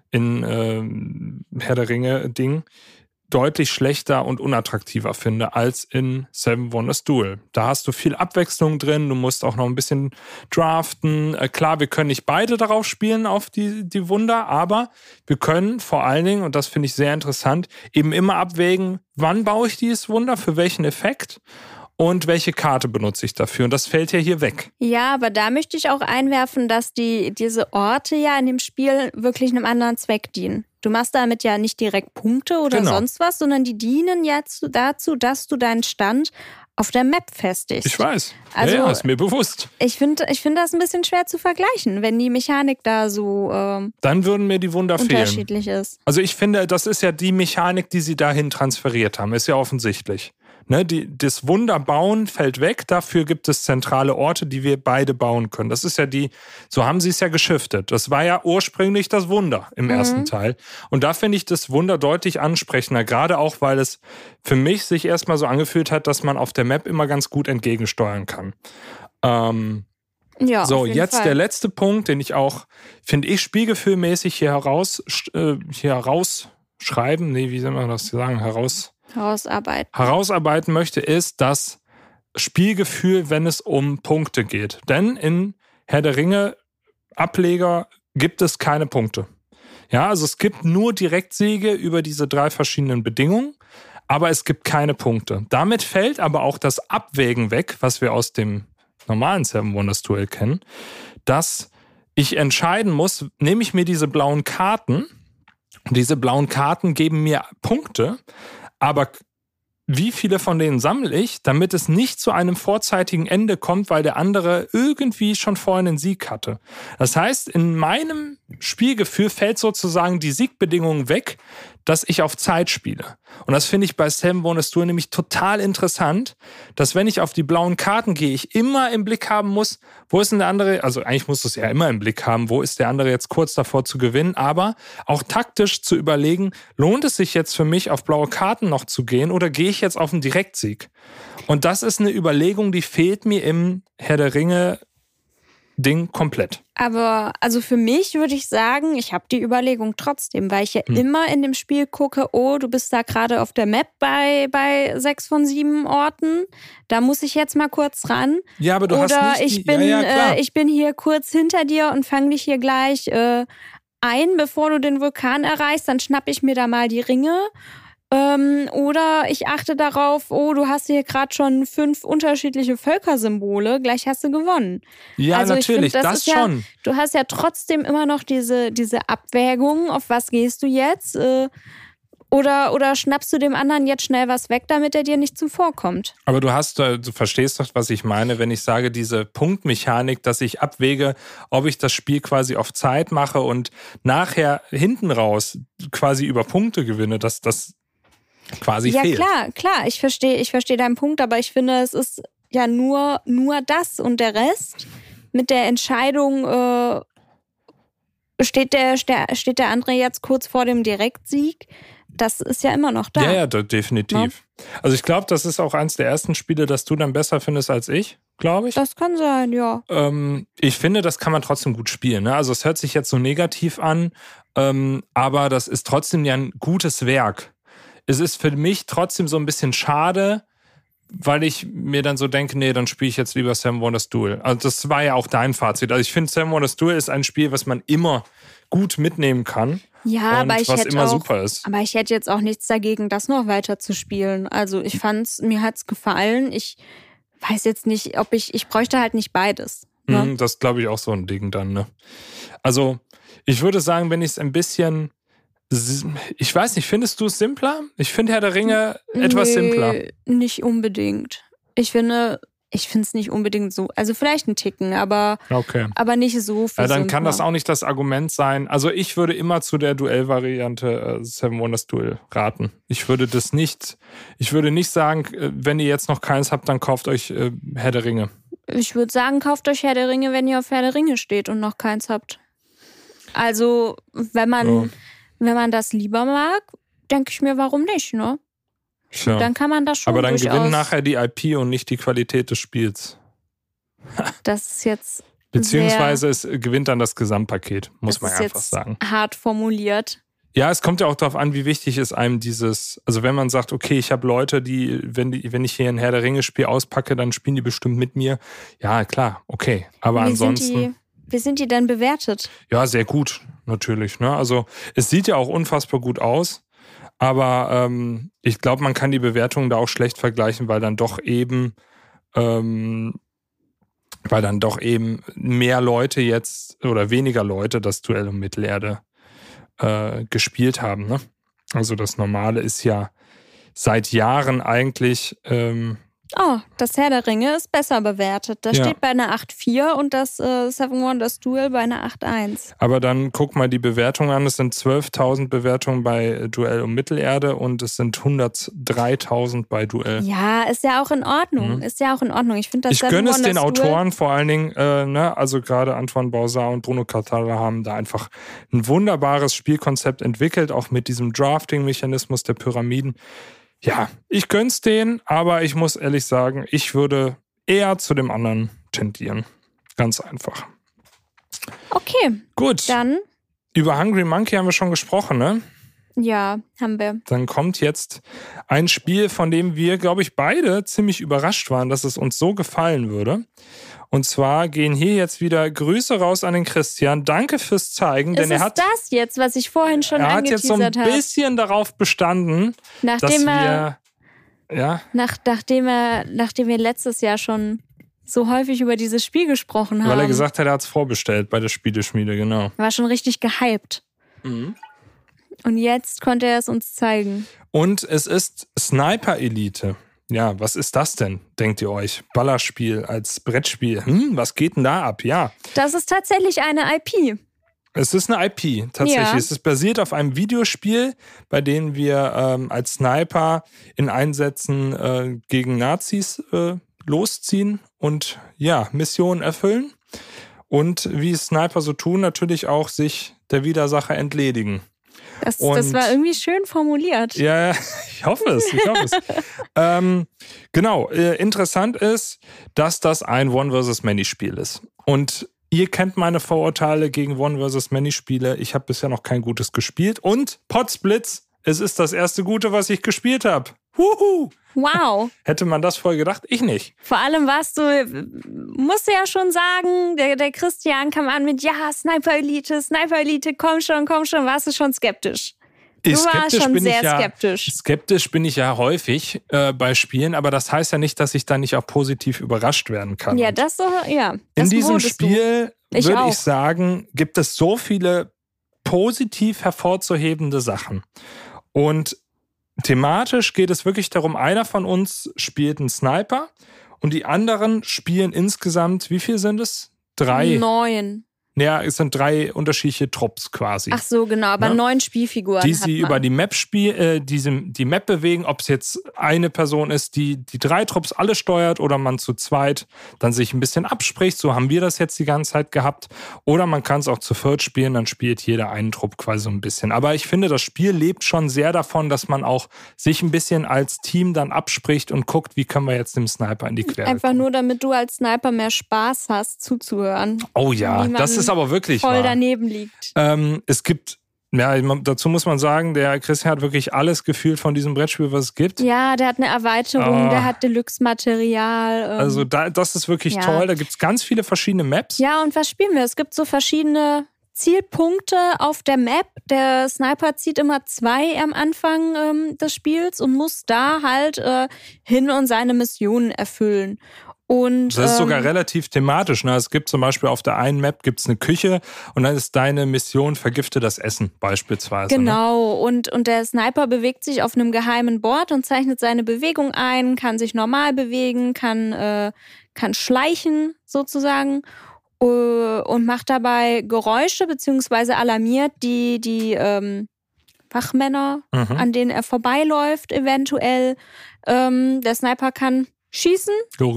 in Herr der Ringe-Ding deutlich schlechter und unattraktiver finde als in Seven Wonders Duel. Da hast du viel Abwechslung drin, du musst auch noch ein bisschen draften. Klar, wir können nicht beide darauf spielen, auf die Wunder, aber wir können vor allen Dingen, und das finde ich sehr interessant, eben immer abwägen, wann baue ich dieses Wunder, für welchen Effekt und welche Karte benutze ich dafür. Und das fällt ja hier weg. Ja, aber da möchte ich auch einwerfen, dass diese Orte ja in dem Spiel wirklich einem anderen Zweck dienen. Du machst damit ja nicht direkt Punkte oder sonst was, sondern die dienen jetzt dazu, dass du deinen Stand auf der Map festigst. Ich weiß. Also, ja, ist mir bewusst. Ich finde das ein bisschen schwer zu vergleichen, wenn die Mechanik da so dann würden mir die Wunder unterschiedlich fehlen. ist. Also ich finde, das ist ja die Mechanik, die sie dahin transferiert haben. Ist ja offensichtlich. Ne, das Wunderbauen fällt weg, dafür gibt es zentrale Orte, die wir beide bauen können. Das ist ja so haben sie es ja geschiftet. Das war ja ursprünglich das Wunder im ersten Teil. Und da finde ich das Wunder deutlich ansprechender, gerade auch, weil es für mich sich erstmal so angefühlt hat, dass man auf der Map immer ganz gut entgegensteuern kann. Ja, so, auf jeden jetzt Fall. der letzte Punkt, den ich auch, finde ich, spielgefühlmäßig hier herausschreiben, wie soll man das sagen, herausarbeiten möchte, ist das Spielgefühl, wenn es um Punkte geht. Denn in Herr der Ringe Ableger gibt es keine Punkte. Ja, also es gibt nur Direktsiege über diese 3 verschiedenen Bedingungen, aber es gibt keine Punkte. Damit fällt aber auch das Abwägen weg, was wir aus dem normalen Seven Wonders Duell kennen, dass ich entscheiden muss, nehme ich mir diese blauen Karten, und diese blauen Karten geben mir Punkte, aber wie viele von denen sammle ich, damit es nicht zu einem vorzeitigen Ende kommt, weil der andere irgendwie schon vorhin einen Sieg hatte. Das heißt, in meinem Spielgefühl fällt sozusagen die Siegbedingung weg, dass ich auf Zeit spiele. Und das finde ich bei Seven Wonders Duel nämlich total interessant, dass wenn ich auf die blauen Karten gehe, ich immer im Blick haben muss, wo ist denn der andere, also eigentlich muss es ja immer im Blick haben, wo ist der andere jetzt kurz davor zu gewinnen, aber auch taktisch zu überlegen, lohnt es sich jetzt für mich auf blaue Karten noch zu gehen oder gehe ich jetzt auf einen Direktsieg? Und das ist eine Überlegung, die fehlt mir im Herr der Ringe Ding komplett. Aber also für mich würde ich sagen, ich habe die Überlegung trotzdem, weil ich ja immer in dem Spiel gucke, oh, du bist da gerade auf der Map bei 6 von 7 Orten, da muss ich jetzt mal kurz ran. Ja, aber du oder hast nicht ich bin hier kurz hinter dir und fange dich hier gleich ein, bevor du den Vulkan erreichst, dann schnapp ich mir da mal die Ringe. Oder ich achte darauf, oh, du hast hier gerade schon 5 unterschiedliche Völkersymbole, gleich hast du gewonnen. Ja, also natürlich, ich find, das schon. Ja, du hast ja trotzdem immer noch diese Abwägung, auf was gehst du jetzt? Oder schnappst du dem anderen jetzt schnell was weg, damit er dir nicht zuvorkommt? Aber du verstehst doch, was ich meine, wenn ich sage, diese Punktmechanik, dass ich abwäge, ob ich das Spiel quasi auf Zeit mache und nachher hinten raus quasi über Punkte gewinne, dass das quasi fehlt. Ja, klar, ich verstehe deinen Punkt, aber ich finde, es ist ja nur das und der Rest mit der Entscheidung, steht der andere jetzt kurz vor dem Direktsieg, das ist ja immer noch da. Ja, definitiv. Ja. Also ich glaube, das ist auch eins der ersten Spiele, das du dann besser findest als ich, glaube ich. Das kann sein, ja. Ich finde, das kann man trotzdem gut spielen. Ne? Also es hört sich jetzt so negativ an, aber das ist trotzdem ja ein gutes Werk. Es ist für mich trotzdem so ein bisschen schade, weil ich mir dann so denke, nee, dann spiele ich jetzt lieber Seven Wonders Duel. Also das war ja auch dein Fazit. Also ich finde, Seven Wonders Duel ist ein Spiel, was man immer gut mitnehmen kann. Ja, und aber was immer super ist. Aber ich hätte jetzt auch nichts dagegen, das noch weiter zu spielen. Also mir hat's gefallen. Ich weiß jetzt nicht, ich bräuchte halt nicht beides. Ne? Das glaube ich auch so ein Ding dann. Ne? Also ich würde sagen, wenn ich es ein bisschen, ich weiß nicht, findest du es simpler? Ich finde Herr der Ringe etwas simpler. Nicht unbedingt. Ich finde es nicht unbedingt so. Also vielleicht ein Ticken, aber nicht so viel. Ja, dann simpler. kann das auch nicht das Argument sein. Also ich würde immer zu der Duellvariante Seven Wonders Duel raten. Ich würde nicht sagen, wenn ihr jetzt noch keins habt, dann kauft euch Herr der Ringe. Ich würde sagen, kauft euch Herr der Ringe, wenn ihr auf Herr der Ringe steht und noch keins habt. Also wenn man das lieber mag, denke ich mir, warum nicht, ne? Tja. Dann kann man das schon. Aber dann durchaus. gewinnt nachher die IP und nicht die Qualität des Spiels. Das ist jetzt beziehungsweise es gewinnt dann das Gesamtpaket, muss man einfach sagen. Hart formuliert. Ja, es kommt ja auch darauf an, wie wichtig ist einem also wenn man sagt, okay, ich habe Leute, die, wenn ich hier ein Herr der Ringe-Spiel auspacke, dann spielen die bestimmt mit mir. Ja, klar, okay. Aber ansonsten. Wie sind die denn bewertet? Ja, sehr gut, natürlich. Ne? Also es sieht ja auch unfassbar gut aus. Aber ich glaube, man kann die Bewertungen da auch schlecht vergleichen, weil dann doch eben mehr Leute jetzt oder weniger Leute das Duell um Mittelerde gespielt haben. Ne? Also das Normale ist ja seit Jahren eigentlich Oh, das Herr der Ringe ist besser bewertet. Das steht bei einer 8,4 und das Seven Wonders Duel bei einer 8,1. Aber dann guck mal die Bewertungen an. Es sind 12.000 Bewertungen bei Duell um Mittelerde und es sind 103.000 bei Duell. Ja, ist ja auch in Ordnung. Ist ja auch in Ordnung. Ich finde das Ich gönne es den Autoren vor allen Dingen, also gerade Antoine Bauzard und Bruno Cathala haben da einfach ein wunderbares Spielkonzept entwickelt, auch mit diesem Drafting-Mechanismus der Pyramiden. Ja, ich gönn's denen, aber ich muss ehrlich sagen, ich würde eher zu dem anderen tendieren. Ganz einfach. Okay. Gut. Dann. Über Hungry Monkey haben wir schon gesprochen, ne? Ja, haben wir. Dann kommt jetzt ein Spiel, von dem wir, glaube ich, beide ziemlich überrascht waren, dass es uns so gefallen würde. Und zwar gehen hier jetzt wieder Grüße raus an den Christian. Danke fürs Zeigen. Denn er hat das jetzt, was ich vorhin schon angeteasert habe. Er hat jetzt so ein bisschen darauf bestanden, nachdem wir letztes Jahr schon so häufig über dieses Spiel gesprochen haben. Weil er gesagt hat, er hat es vorbestellt bei der Spieleschmiede, genau. War schon richtig gehypt. Mhm. Und jetzt konnte er es uns zeigen. Und es ist Sniper Elite. Ja, was ist das denn, denkt ihr euch? Ballerspiel als Brettspiel. Was geht denn da ab? Ja. Das ist tatsächlich eine IP. Es ist eine IP, tatsächlich. Ja. Es ist basiert auf einem Videospiel, bei dem wir als Sniper in Einsätzen gegen Nazis losziehen und Missionen erfüllen. Und wie es Sniper so tun, natürlich auch sich der Widersacher entledigen. Das war irgendwie schön formuliert. Ja, ich hoffe es. Interessant ist, dass das ein One-versus-Many-Spiel ist. Und ihr kennt meine Vorurteile gegen One-versus-Many-Spiele. Ich habe bisher noch kein gutes gespielt. Und Potsblitz, es ist das erste Gute, was ich gespielt habe. Wuhu! Wow. Hätte man das voll gedacht? Ich nicht. Vor allem musst du ja schon sagen, der Christian kam an mit, Sniper Elite, komm schon, warst du schon skeptisch. Du warst schon sehr skeptisch. Skeptisch bin ich ja häufig bei Spielen, aber das heißt ja nicht, dass ich da nicht auch positiv überrascht werden kann. Ja, das so, ja. In diesem Spiel würde ich sagen, gibt es so viele positiv hervorzuhebende Sachen. Und thematisch geht es wirklich darum, einer von uns spielt einen Sniper und die anderen spielen insgesamt, wie viel sind es? 3? 9. Ja, es sind 3 unterschiedliche Trupps quasi. Ach so, genau, aber 9 Spielfiguren die sie über die Map die Map bewegen, ob es jetzt eine Person ist, die 3 Trupps alle steuert oder man zu zweit dann sich ein bisschen abspricht. So haben wir das jetzt die ganze Zeit gehabt. Oder man kann es auch zu viert spielen, dann spielt jeder einen Trupp quasi so ein bisschen. Aber ich finde, das Spiel lebt schon sehr davon, dass man auch sich ein bisschen als Team dann abspricht und guckt, wie können wir jetzt dem Sniper in die Quere Einfach kommen. nur, damit du als Sniper mehr Spaß hast, zuzuhören. Oh ja, das ist aber wirklich voll wahr. Daneben liegt. Es gibt, dazu muss man sagen, der Christian hat wirklich alles gefühlt von diesem Brettspiel, was es gibt. Ja, der hat eine Erweiterung, der hat Deluxe-Material. Also das ist wirklich toll. Da gibt es ganz viele verschiedene Maps. Ja, und was spielen wir? Es gibt so verschiedene Zielpunkte auf der Map. Der Sniper zieht immer 2 am Anfang des Spiels und muss da halt hin und seine Missionen erfüllen. Und, das ist sogar relativ thematisch. Ne? Es gibt zum Beispiel auf der einen Map gibt's eine Küche und dann ist deine Mission vergifte das Essen beispielsweise. Genau, ne? Und der Sniper bewegt sich auf einem geheimen Board und zeichnet seine Bewegung ein, kann sich normal bewegen, kann schleichen sozusagen und macht dabei Geräusche beziehungsweise alarmiert die Wachmänner, an denen er vorbeiläuft eventuell. Der Sniper kann schießen.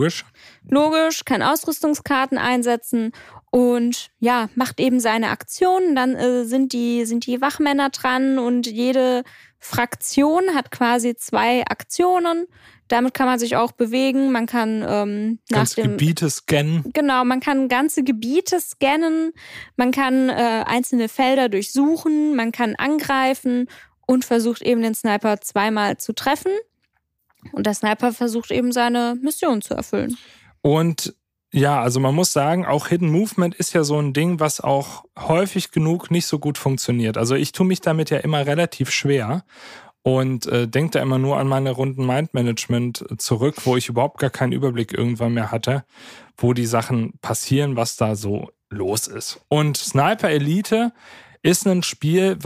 Logisch, kann Ausrüstungskarten einsetzen und macht eben seine Aktionen. Dann sind die Wachmänner dran und jede Fraktion hat quasi 2 Aktionen. Damit kann man sich auch bewegen. Man kann Gebiete scannen. Genau, man kann ganze Gebiete scannen. Man kann einzelne Felder durchsuchen. Man kann angreifen und versucht eben den Sniper 2-mal zu treffen. Und der Sniper versucht eben seine Mission zu erfüllen. Und ja, also man muss sagen, auch Hidden Movement ist ja so ein Ding, was auch häufig genug nicht so gut funktioniert. Also ich tue mich damit ja immer relativ schwer und denke da immer nur an meine Runden Mind-Management zurück, wo ich überhaupt gar keinen Überblick irgendwann mehr hatte, wo die Sachen passieren, was da so los ist. Und Sniper Elite ist ein Spiel, was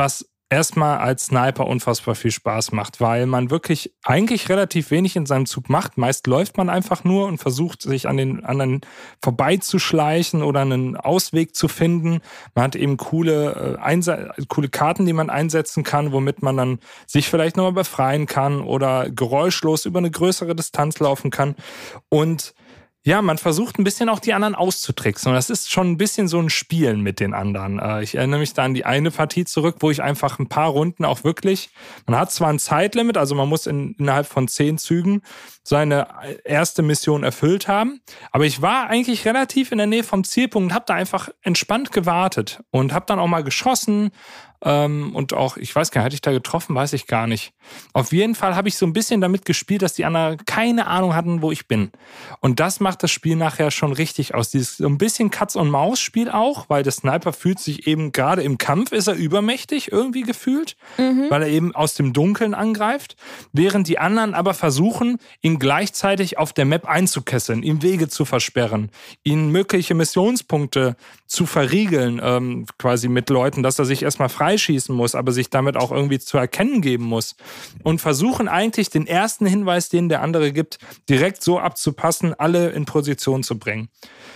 erstmal als Sniper unfassbar viel Spaß macht, weil man wirklich eigentlich relativ wenig in seinem Zug macht. Meist läuft man einfach nur und versucht, sich an den anderen vorbeizuschleichen oder einen Ausweg zu finden. Man hat eben coole Karten, die man einsetzen kann, womit man dann sich vielleicht nochmal befreien kann oder geräuschlos über eine größere Distanz laufen kann. Und ja, man versucht ein bisschen auch die anderen auszutricksen. Und das ist schon ein bisschen so ein Spielen mit den anderen. Ich erinnere mich da an die eine Partie zurück, wo ich einfach ein paar Runden auch wirklich, man hat zwar ein Zeitlimit, also man muss innerhalb von 10 Zügen seine erste Mission erfüllt haben, aber ich war eigentlich relativ in der Nähe vom Zielpunkt und habe da einfach entspannt gewartet und habe dann auch mal geschossen. Und auch, ich weiß gar nicht, hatte ich da getroffen, weiß ich gar nicht. Auf jeden Fall habe ich so ein bisschen damit gespielt, dass die anderen keine Ahnung hatten, wo ich bin. Und das macht das Spiel nachher schon richtig aus. Dieses so ein bisschen Katz-und-Maus-Spiel auch, weil der Sniper fühlt sich eben, gerade im Kampf ist er übermächtig irgendwie gefühlt, weil er eben aus dem Dunkeln angreift, während die anderen aber versuchen, ihn gleichzeitig auf der Map einzukesseln, ihm Wege zu versperren, ihn mögliche Missionspunkte zu verriegeln, quasi mit Leuten, dass er sich erstmal freischießen muss, aber sich damit auch irgendwie zu erkennen geben muss. Und versuchen eigentlich den ersten Hinweis, den der andere gibt, direkt so abzupassen, alle in Position zu bringen.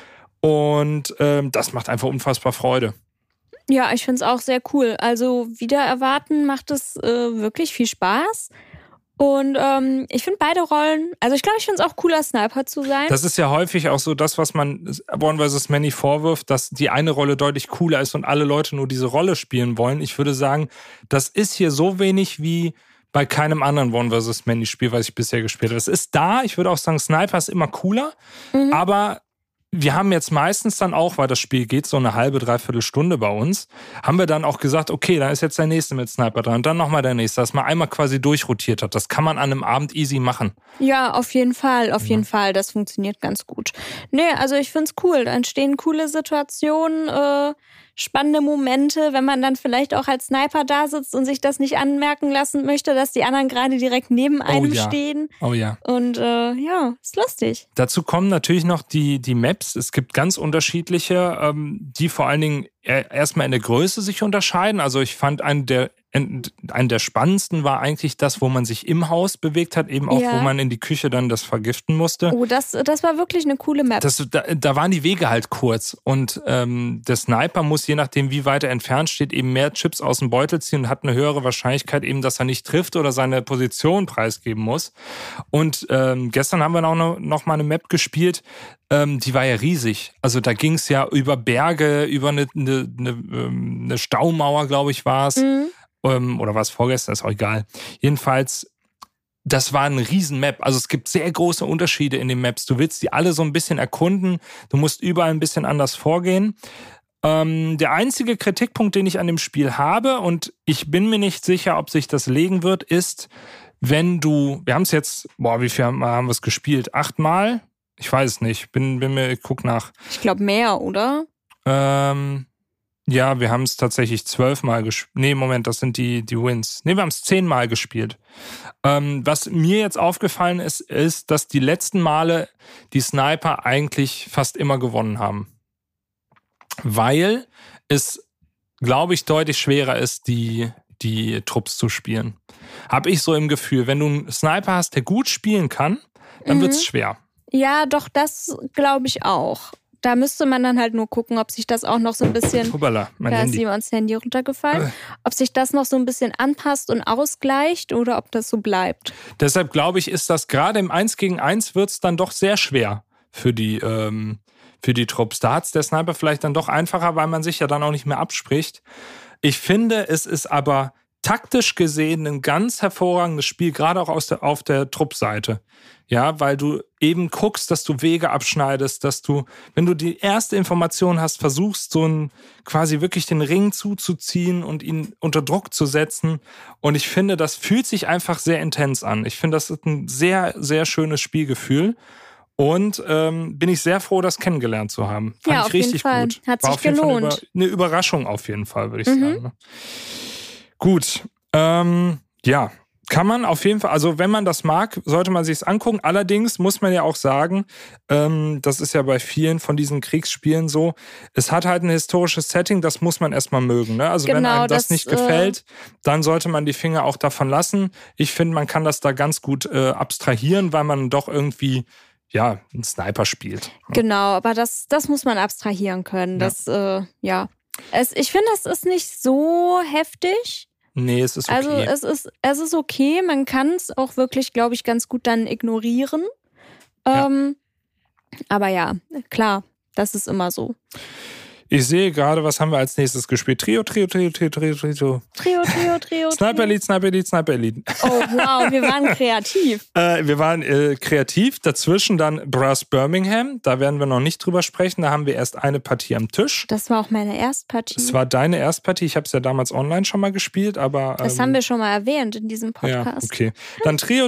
Und das macht einfach unfassbar Freude. Ja, ich finde es auch sehr cool. Also wider erwarten macht es wirklich viel Spaß. Und ich finde beide Rollen, also ich glaube, ich finde es auch cooler, Sniper zu sein. Das ist ja häufig auch so das, was man One vs. Many vorwirft, dass die eine Rolle deutlich cooler ist und alle Leute nur diese Rolle spielen wollen. Ich würde sagen, das ist hier so wenig wie bei keinem anderen One vs. Many Spiel, was ich bisher gespielt habe. Es ist da, ich würde auch sagen, Sniper ist immer cooler, aber wir haben jetzt meistens dann auch, weil das Spiel geht so eine halbe, dreiviertel Stunde bei uns, haben wir dann auch gesagt, okay, dann ist jetzt der nächste mit Sniper dran und dann nochmal der nächste, dass man einmal quasi durchrotiert hat. Das kann man an einem Abend easy machen. Ja, auf jeden Fall, das funktioniert ganz gut. Nee, also ich find's cool, da entstehen coole Situationen, spannende Momente, wenn man dann vielleicht auch als Sniper da sitzt und sich das nicht anmerken lassen möchte, dass die anderen gerade direkt neben einem stehen. Oh ja. Und ja, ist lustig. Dazu kommen natürlich noch die Maps. Es gibt ganz unterschiedliche, die vor allen Dingen erstmal in der Größe sich unterscheiden. Also ich fand einen der spannendsten war eigentlich das, wo man sich im Haus bewegt hat, eben auch, wo man in die Küche dann das vergiften musste. Oh, das war wirklich eine coole Map. Da waren die Wege halt kurz und der Sniper muss, je nachdem wie weit er entfernt steht, eben mehr Chips aus dem Beutel ziehen und hat eine höhere Wahrscheinlichkeit eben, dass er nicht trifft oder seine Position preisgeben muss. Und gestern haben wir auch noch mal eine Map gespielt, die war ja riesig. Also da ging es ja über Berge, über eine Staumauer, glaube ich, war es. Oder war es vorgestern, ist auch egal. Jedenfalls, das war ein Riesen-Map. Also es gibt sehr große Unterschiede in den Maps. Du willst die alle so ein bisschen erkunden. Du musst überall ein bisschen anders vorgehen. Der einzige Kritikpunkt, den ich an dem Spiel habe, und ich bin mir nicht sicher, ob sich das legen wird, ist, wenn du, wir haben es jetzt, wie viel haben wir es gespielt? 8 Mal? Ich weiß es nicht. Ich guck nach. Ich glaube mehr, oder? Ja, wir haben es tatsächlich 12 Mal gespielt. Nee, Moment, das sind die Wins. Nee, wir haben es 10 Mal gespielt. Was mir jetzt aufgefallen ist, dass die letzten Male die Sniper eigentlich fast immer gewonnen haben. Weil es, glaube ich, deutlich schwerer ist, die Trupps zu spielen. Habe ich so im Gefühl. Wenn du einen Sniper hast, der gut spielen kann, dann wird's schwer. Ja, doch, das glaube ich auch. Da müsste man dann halt nur gucken, ob sich das auch noch so ein bisschen, Hoppala, mein da Handy. ist Simons Handy runtergefallen, ob sich das noch so ein bisschen anpasst und ausgleicht oder ob das so bleibt. Deshalb glaube ich, ist das gerade im 1 gegen 1 wird es dann doch sehr schwer für die Trupps. Da hat es der Sniper vielleicht dann doch einfacher, weil man sich ja dann auch nicht mehr abspricht. Ich finde, es ist aber taktisch gesehen ein ganz hervorragendes Spiel, gerade auch auf der Truppseite. Ja, weil du eben guckst, dass du Wege abschneidest, dass du, wenn du die erste Information hast, versuchst, quasi wirklich den Ring zuzuziehen und ihn unter Druck zu setzen. Und ich finde, das fühlt sich einfach sehr intens an. Ich finde, das ist ein sehr, sehr schönes Spielgefühl. Und bin ich sehr froh, das kennengelernt zu haben. Fand ich richtig gut. Hat sich gelohnt. Eine Überraschung auf jeden Fall, würde ich sagen. Gut. Ja, Kann man auf jeden Fall, also wenn man das mag, sollte man sich's angucken. Allerdings muss man ja auch sagen, das ist ja bei vielen von diesen Kriegsspielen so, es hat halt ein historisches Setting, das muss man erstmal mögen. Ne? Also wenn einem das nicht gefällt, dann sollte man die Finger auch davon lassen. Ich finde, man kann das da ganz gut abstrahieren, weil man doch irgendwie einen Sniper spielt. Genau, aber das muss man abstrahieren können. Das, ich finde, das ist nicht so heftig. Nee, es ist okay. Also es ist okay, man kann es auch wirklich, glaube ich, ganz gut dann ignorieren. Aber ja, klar, das ist immer so. Ich sehe gerade, was haben wir als nächstes gespielt? Trio. Trio. Sniper Elite. Oh wow, wir waren kreativ. Wir waren kreativ. Dazwischen dann Brass Birmingham. Da werden wir noch nicht drüber sprechen. Da haben wir erst eine Partie am Tisch. Das war auch meine Erstpartie. Das war deine Erstpartie. Ich habe es ja damals online schon mal gespielt, aber... das haben wir schon mal erwähnt in diesem Podcast. Ja, okay. Dann Trio.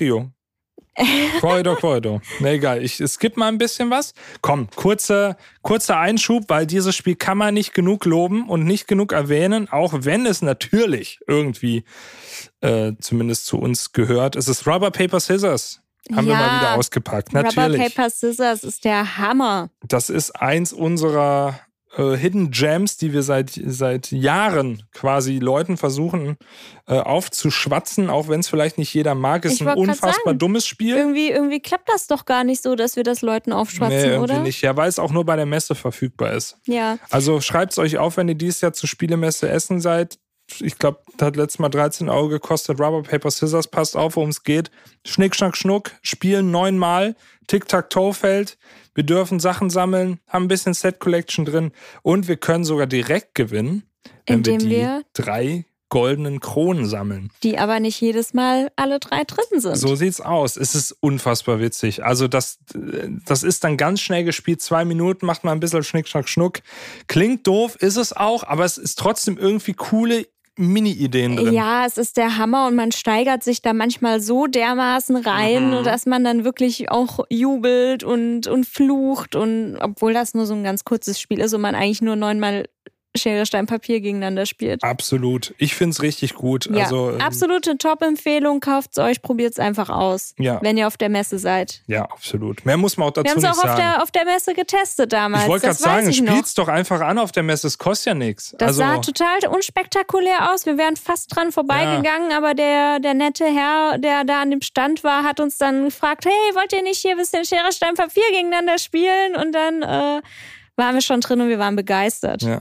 Corridor. Na egal, ich skippe mal ein bisschen was. Komm, kurzer Einschub, weil dieses Spiel kann man nicht genug loben und nicht genug erwähnen, auch wenn es natürlich irgendwie zumindest zu uns gehört. Es ist Rubber, Paper, Scissors. Haben wir mal wieder ausgepackt, natürlich. Rubber, Paper, Scissors ist der Hammer. Das ist eins unserer Hidden Gems, die wir seit Jahren quasi Leuten versuchen aufzuschwatzen, auch wenn es vielleicht nicht jeder mag. Es ist ein unfassbar dummes Spiel. Irgendwie klappt das doch gar nicht so, dass wir das Leuten aufschwatzen, irgendwie oder? Nicht. Ja, weil es auch nur bei der Messe verfügbar ist. Ja. Also schreibt es euch auf, wenn ihr dieses Jahr zur Spielemesse Essen seid. Ich glaube, das hat letztes Mal 13 € gekostet. Rubber, Paper, Scissors, passt auf, worum es geht. Schnick, Schnack, Schnuck, spielen 9-mal. Tic-Tac-Toe-Feld. Wir dürfen Sachen sammeln, haben ein bisschen Set-Collection drin und wir können sogar direkt gewinnen, wenn wir 3 goldenen Kronen sammeln. Die aber nicht jedes Mal alle 3 drin sind. So sieht's aus. Es ist unfassbar witzig. Also das ist dann ganz schnell gespielt. 2 Minuten, macht mal ein bisschen Schnick, Schnack, Schnuck. Klingt doof, ist es auch, aber es ist trotzdem irgendwie coole Mini-Ideen drin. Ja, es ist der Hammer und man steigert sich da manchmal so dermaßen rein, dass man dann wirklich auch jubelt und flucht und obwohl das nur so ein ganz kurzes Spiel ist und man eigentlich nur 9-mal Schere, Stein, Papier gegeneinander spielt. Absolut. Ich finde es richtig gut. Ja, also, absolute Top-Empfehlung. Kauft es euch, probiert es einfach aus, wenn ihr auf der Messe seid. Ja, absolut. Mehr muss man auch dazu nicht sagen. Wir haben es auch auf der Messe getestet damals. Ich wollte gerade sagen, spielt's doch einfach an auf der Messe. Es kostet ja nichts. Das sah total unspektakulär aus. Wir wären fast dran vorbeigegangen, aber der nette Herr, der da an dem Stand war, hat uns dann gefragt, hey, wollt ihr nicht hier ein bisschen Schere, Stein, Papier gegeneinander spielen? Und dann waren wir schon drin und wir waren begeistert. Ja.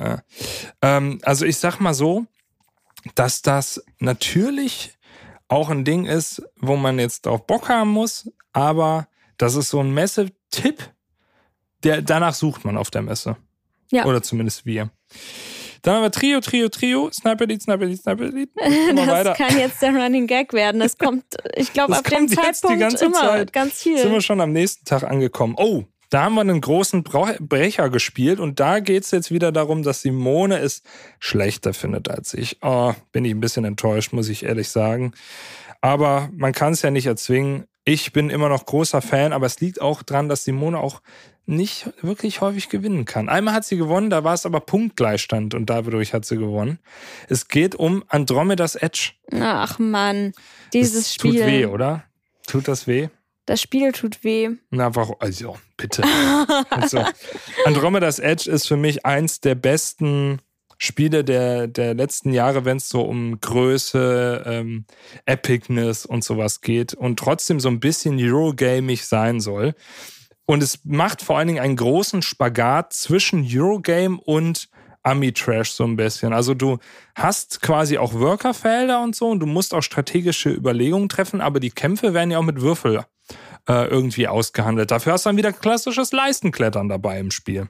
Also ich sag mal so, dass das natürlich auch ein Ding ist, wo man jetzt drauf Bock haben muss, aber das ist so ein Messetipp, danach sucht man auf der Messe. Ja. Oder zumindest wir. Dann haben wir Trio, Sniper Elite. Das kann jetzt der Running Gag werden. Das kommt, ich glaube, ab dem Zeitpunkt immer ganz viel. Sind wir schon am nächsten Tag angekommen. Oh, da haben wir einen großen Brecher gespielt und da geht es jetzt wieder darum, dass Simone es schlechter findet als ich. Oh, bin ich ein bisschen enttäuscht, muss ich ehrlich sagen. Aber man kann es ja nicht erzwingen. Ich bin immer noch großer Fan, aber es liegt auch dran, dass Simone auch nicht wirklich häufig gewinnen kann. Einmal hat sie gewonnen, da war es aber Punktgleichstand und dadurch hat sie gewonnen. Es geht um Andromeda's Edge. Ach Mann, dieses Spiel. Tut weh, oder? Tut das weh? Das Spiel tut weh. Na, warum? Also, bitte. Also, Andromeda's Edge ist für mich eins der besten Spiele der letzten Jahre, wenn es so um Größe, Epicness und sowas geht und trotzdem so ein bisschen Eurogamig sein soll. Und es macht vor allen Dingen einen großen Spagat zwischen Eurogame und Ami-Trash so ein bisschen. Also du hast quasi auch Workerfelder und so und du musst auch strategische Überlegungen treffen, aber die Kämpfe werden ja auch mit Würfel irgendwie ausgehandelt. Dafür hast du dann wieder klassisches Leistenklettern dabei im Spiel.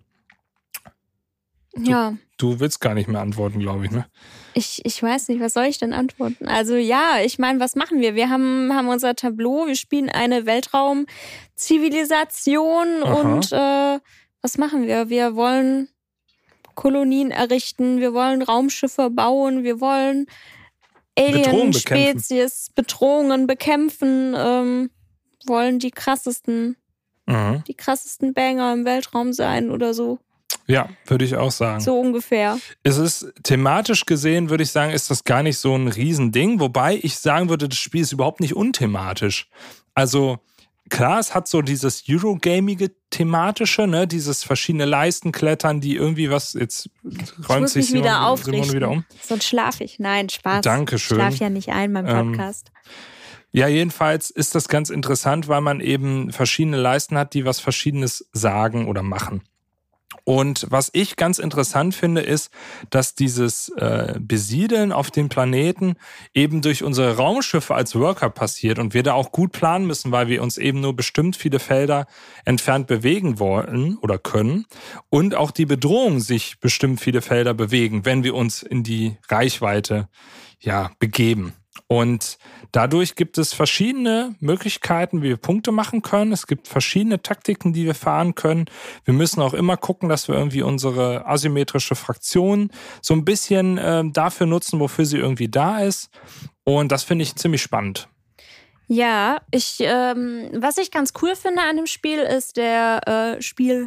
Du willst gar nicht mehr antworten, glaube ich, ne? Ich weiß nicht, was soll ich denn antworten? Also ja, ich meine, was machen wir? Wir haben unser Tableau, wir spielen eine Weltraumzivilisation und was machen wir? Wir wollen Kolonien errichten, wir wollen Raumschiffe bauen, wir wollen Alien-Spezies, Bedrohungen bekämpfen, wollen die krassesten Banger im Weltraum sein oder so. Ja, würde ich auch sagen. So ungefähr. Es ist thematisch gesehen, würde ich sagen, ist das gar nicht so ein Riesending. Wobei ich sagen würde, das Spiel ist überhaupt nicht unthematisch. Also klar, es hat so dieses Eurogamige thematische, ne, dieses verschiedene Leisten klettern, die irgendwie was, jetzt räumt sich Simone wieder um. Sonst schlafe ich. Nein, Spaß. Dankeschön. Ich schlafe ja nicht ein beim Podcast. Ja, jedenfalls ist das ganz interessant, weil man eben verschiedene Leisten hat, die was Verschiedenes sagen oder machen. Und was ich ganz interessant finde, ist, dass dieses Besiedeln auf den Planeten eben durch unsere Raumschiffe als Worker passiert und wir da auch gut planen müssen, weil wir uns eben nur bestimmt viele Felder entfernt bewegen wollen oder können und auch die Bedrohung sich bestimmt viele Felder bewegen, wenn wir uns in die Reichweite begeben. Und dadurch gibt es verschiedene Möglichkeiten, wie wir Punkte machen können. Es gibt verschiedene Taktiken, die wir fahren können. Wir müssen auch immer gucken, dass wir irgendwie unsere asymmetrische Fraktion so ein bisschen dafür nutzen, wofür sie irgendwie da ist. Und das finde ich ziemlich spannend. Ja, was ich ganz cool finde an dem Spiel ist der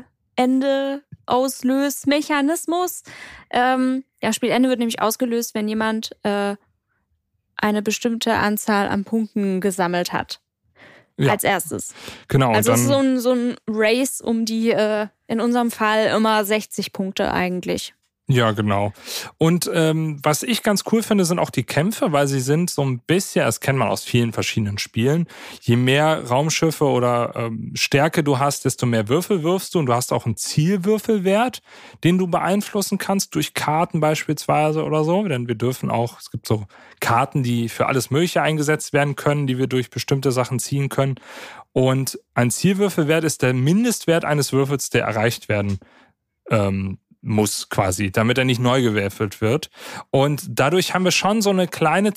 Spielende-Auslösmechanismus. Spielende wird nämlich ausgelöst, wenn jemand eine bestimmte Anzahl an Punkten gesammelt hat. Ja. Als erstes. Genau. Also es ist so ein Race um die, in unserem Fall immer 60 Punkte eigentlich. Ja, genau. Und was ich ganz cool finde, sind auch die Kämpfe, weil sie sind so ein bisschen, das kennt man aus vielen verschiedenen Spielen, je mehr Raumschiffe oder Stärke du hast, desto mehr Würfel wirfst du und du hast auch einen Zielwürfelwert, den du beeinflussen kannst durch Karten beispielsweise oder so, denn wir dürfen auch, es gibt so Karten, die für alles Mögliche eingesetzt werden können, die wir durch bestimmte Sachen ziehen können und ein Zielwürfelwert ist der Mindestwert eines Würfels, der erreicht werden muss quasi, damit er nicht neu gewürfelt wird. Und dadurch haben wir schon so eine kleine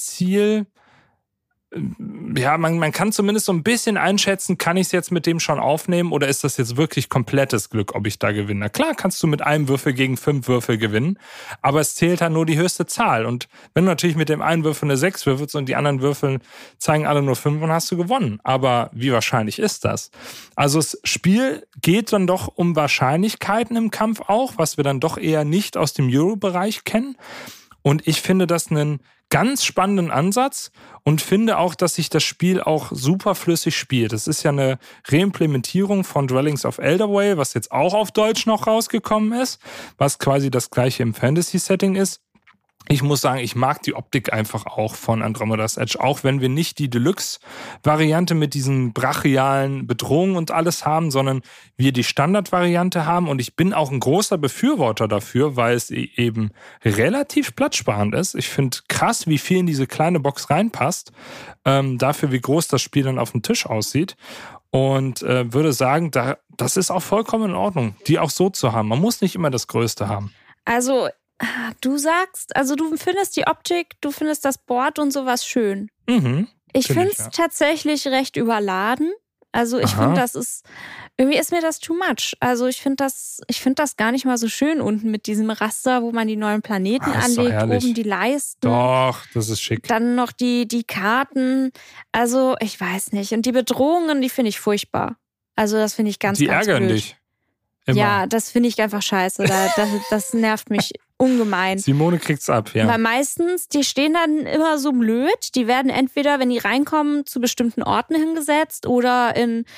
man kann zumindest so ein bisschen einschätzen, kann ich es jetzt mit dem schon aufnehmen oder ist das jetzt wirklich komplettes Glück, ob ich da gewinne? Na klar, kannst du mit einem Würfel gegen 5 Würfel gewinnen, aber es zählt halt nur die höchste Zahl. Und wenn du natürlich mit dem einen Würfel eine 6 würfelst und die anderen Würfel zeigen alle nur 5, dann hast du gewonnen. Aber wie wahrscheinlich ist das? Also das Spiel geht dann doch um Wahrscheinlichkeiten im Kampf auch, was wir dann doch eher nicht aus dem Euro-Bereich kennen. Und ich finde das einen ganz spannenden Ansatz und finde auch, dass sich das Spiel auch super flüssig spielt. Das ist ja eine Reimplementierung von Dwellings of Eldervale, was jetzt auch auf Deutsch noch rausgekommen ist, was quasi das gleiche im Fantasy-Setting ist. Ich muss sagen, ich mag die Optik einfach auch von Andromeda's Edge, auch wenn wir nicht die Deluxe-Variante mit diesen brachialen Bedrohungen und alles haben, sondern wir die Standard-Variante haben und ich bin auch ein großer Befürworter dafür, weil es eben relativ platzsparend ist. Ich finde krass, wie viel in diese kleine Box reinpasst, dafür wie groß das Spiel dann auf dem Tisch aussieht und würde sagen, das ist auch vollkommen in Ordnung, die auch so zu haben. Man muss nicht immer das Größte haben. Also du sagst, also du findest die Optik, du findest das Board und sowas schön. Mhm, ich finde es tatsächlich recht überladen. Also ich finde, irgendwie ist mir das too much. Also ich finde das gar nicht mal so schön unten mit diesem Raster, wo man die neuen Planeten anlegt, oben die Leisten. Doch, das ist schick. Dann noch die Karten. Also ich weiß nicht. Und die Bedrohungen, die finde ich furchtbar. Also das finde ich ganz blöd. Die ärgern dich. Immer. Ja, das finde ich einfach scheiße. Das nervt mich ungemein. Simone kriegt's ab, ja. Weil meistens, die stehen dann immer so blöd. Die werden entweder, wenn die reinkommen, zu bestimmten Orten hingesetzt oder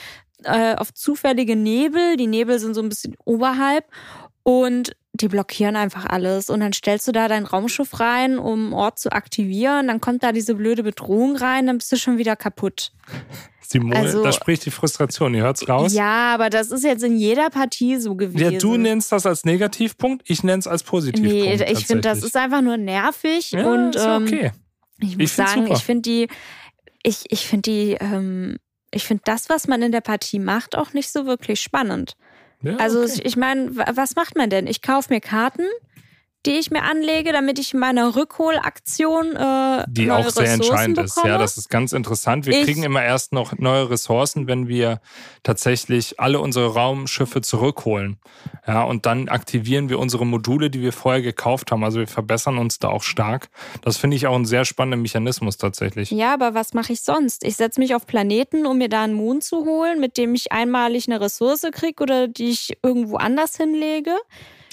auf zufällige Nebel. Die Nebel sind so ein bisschen oberhalb und die blockieren einfach alles. Und dann stellst du da dein Raumschiff rein, um einen Ort zu aktivieren. Dann kommt da diese blöde Bedrohung rein, dann bist du schon wieder kaputt. Simone, da spricht die Frustration, ihr hört's raus. Ja, aber das ist jetzt in jeder Partie so gewesen. Ja, du nennst das als Negativpunkt, ich nenne es als Positivpunkt. Nee, ich finde, das ist einfach nur nervig. Ja, und ist okay. Ich muss sagen, ich finde das, was man in der Partie macht, auch nicht so wirklich spannend. Ja, also okay. Ich meine, was macht man denn? Ich kaufe mir Karten, die ich mir anlege, damit ich in meiner Rückholaktion die neue auch sehr Ressourcen entscheidend bekomme. ist. Ja, das ist ganz interessant. Wir kriegen immer erst noch neue Ressourcen, wenn wir tatsächlich alle unsere Raumschiffe zurückholen. Ja, und dann aktivieren wir unsere Module, die wir vorher gekauft haben. Also wir verbessern uns da auch stark. Das finde ich auch einen sehr spannenden Mechanismus tatsächlich. Ja, aber was mache ich sonst? Ich setze mich auf Planeten, um mir da einen Mond zu holen, mit dem ich einmalig eine Ressource kriege oder die ich irgendwo anders hinlege.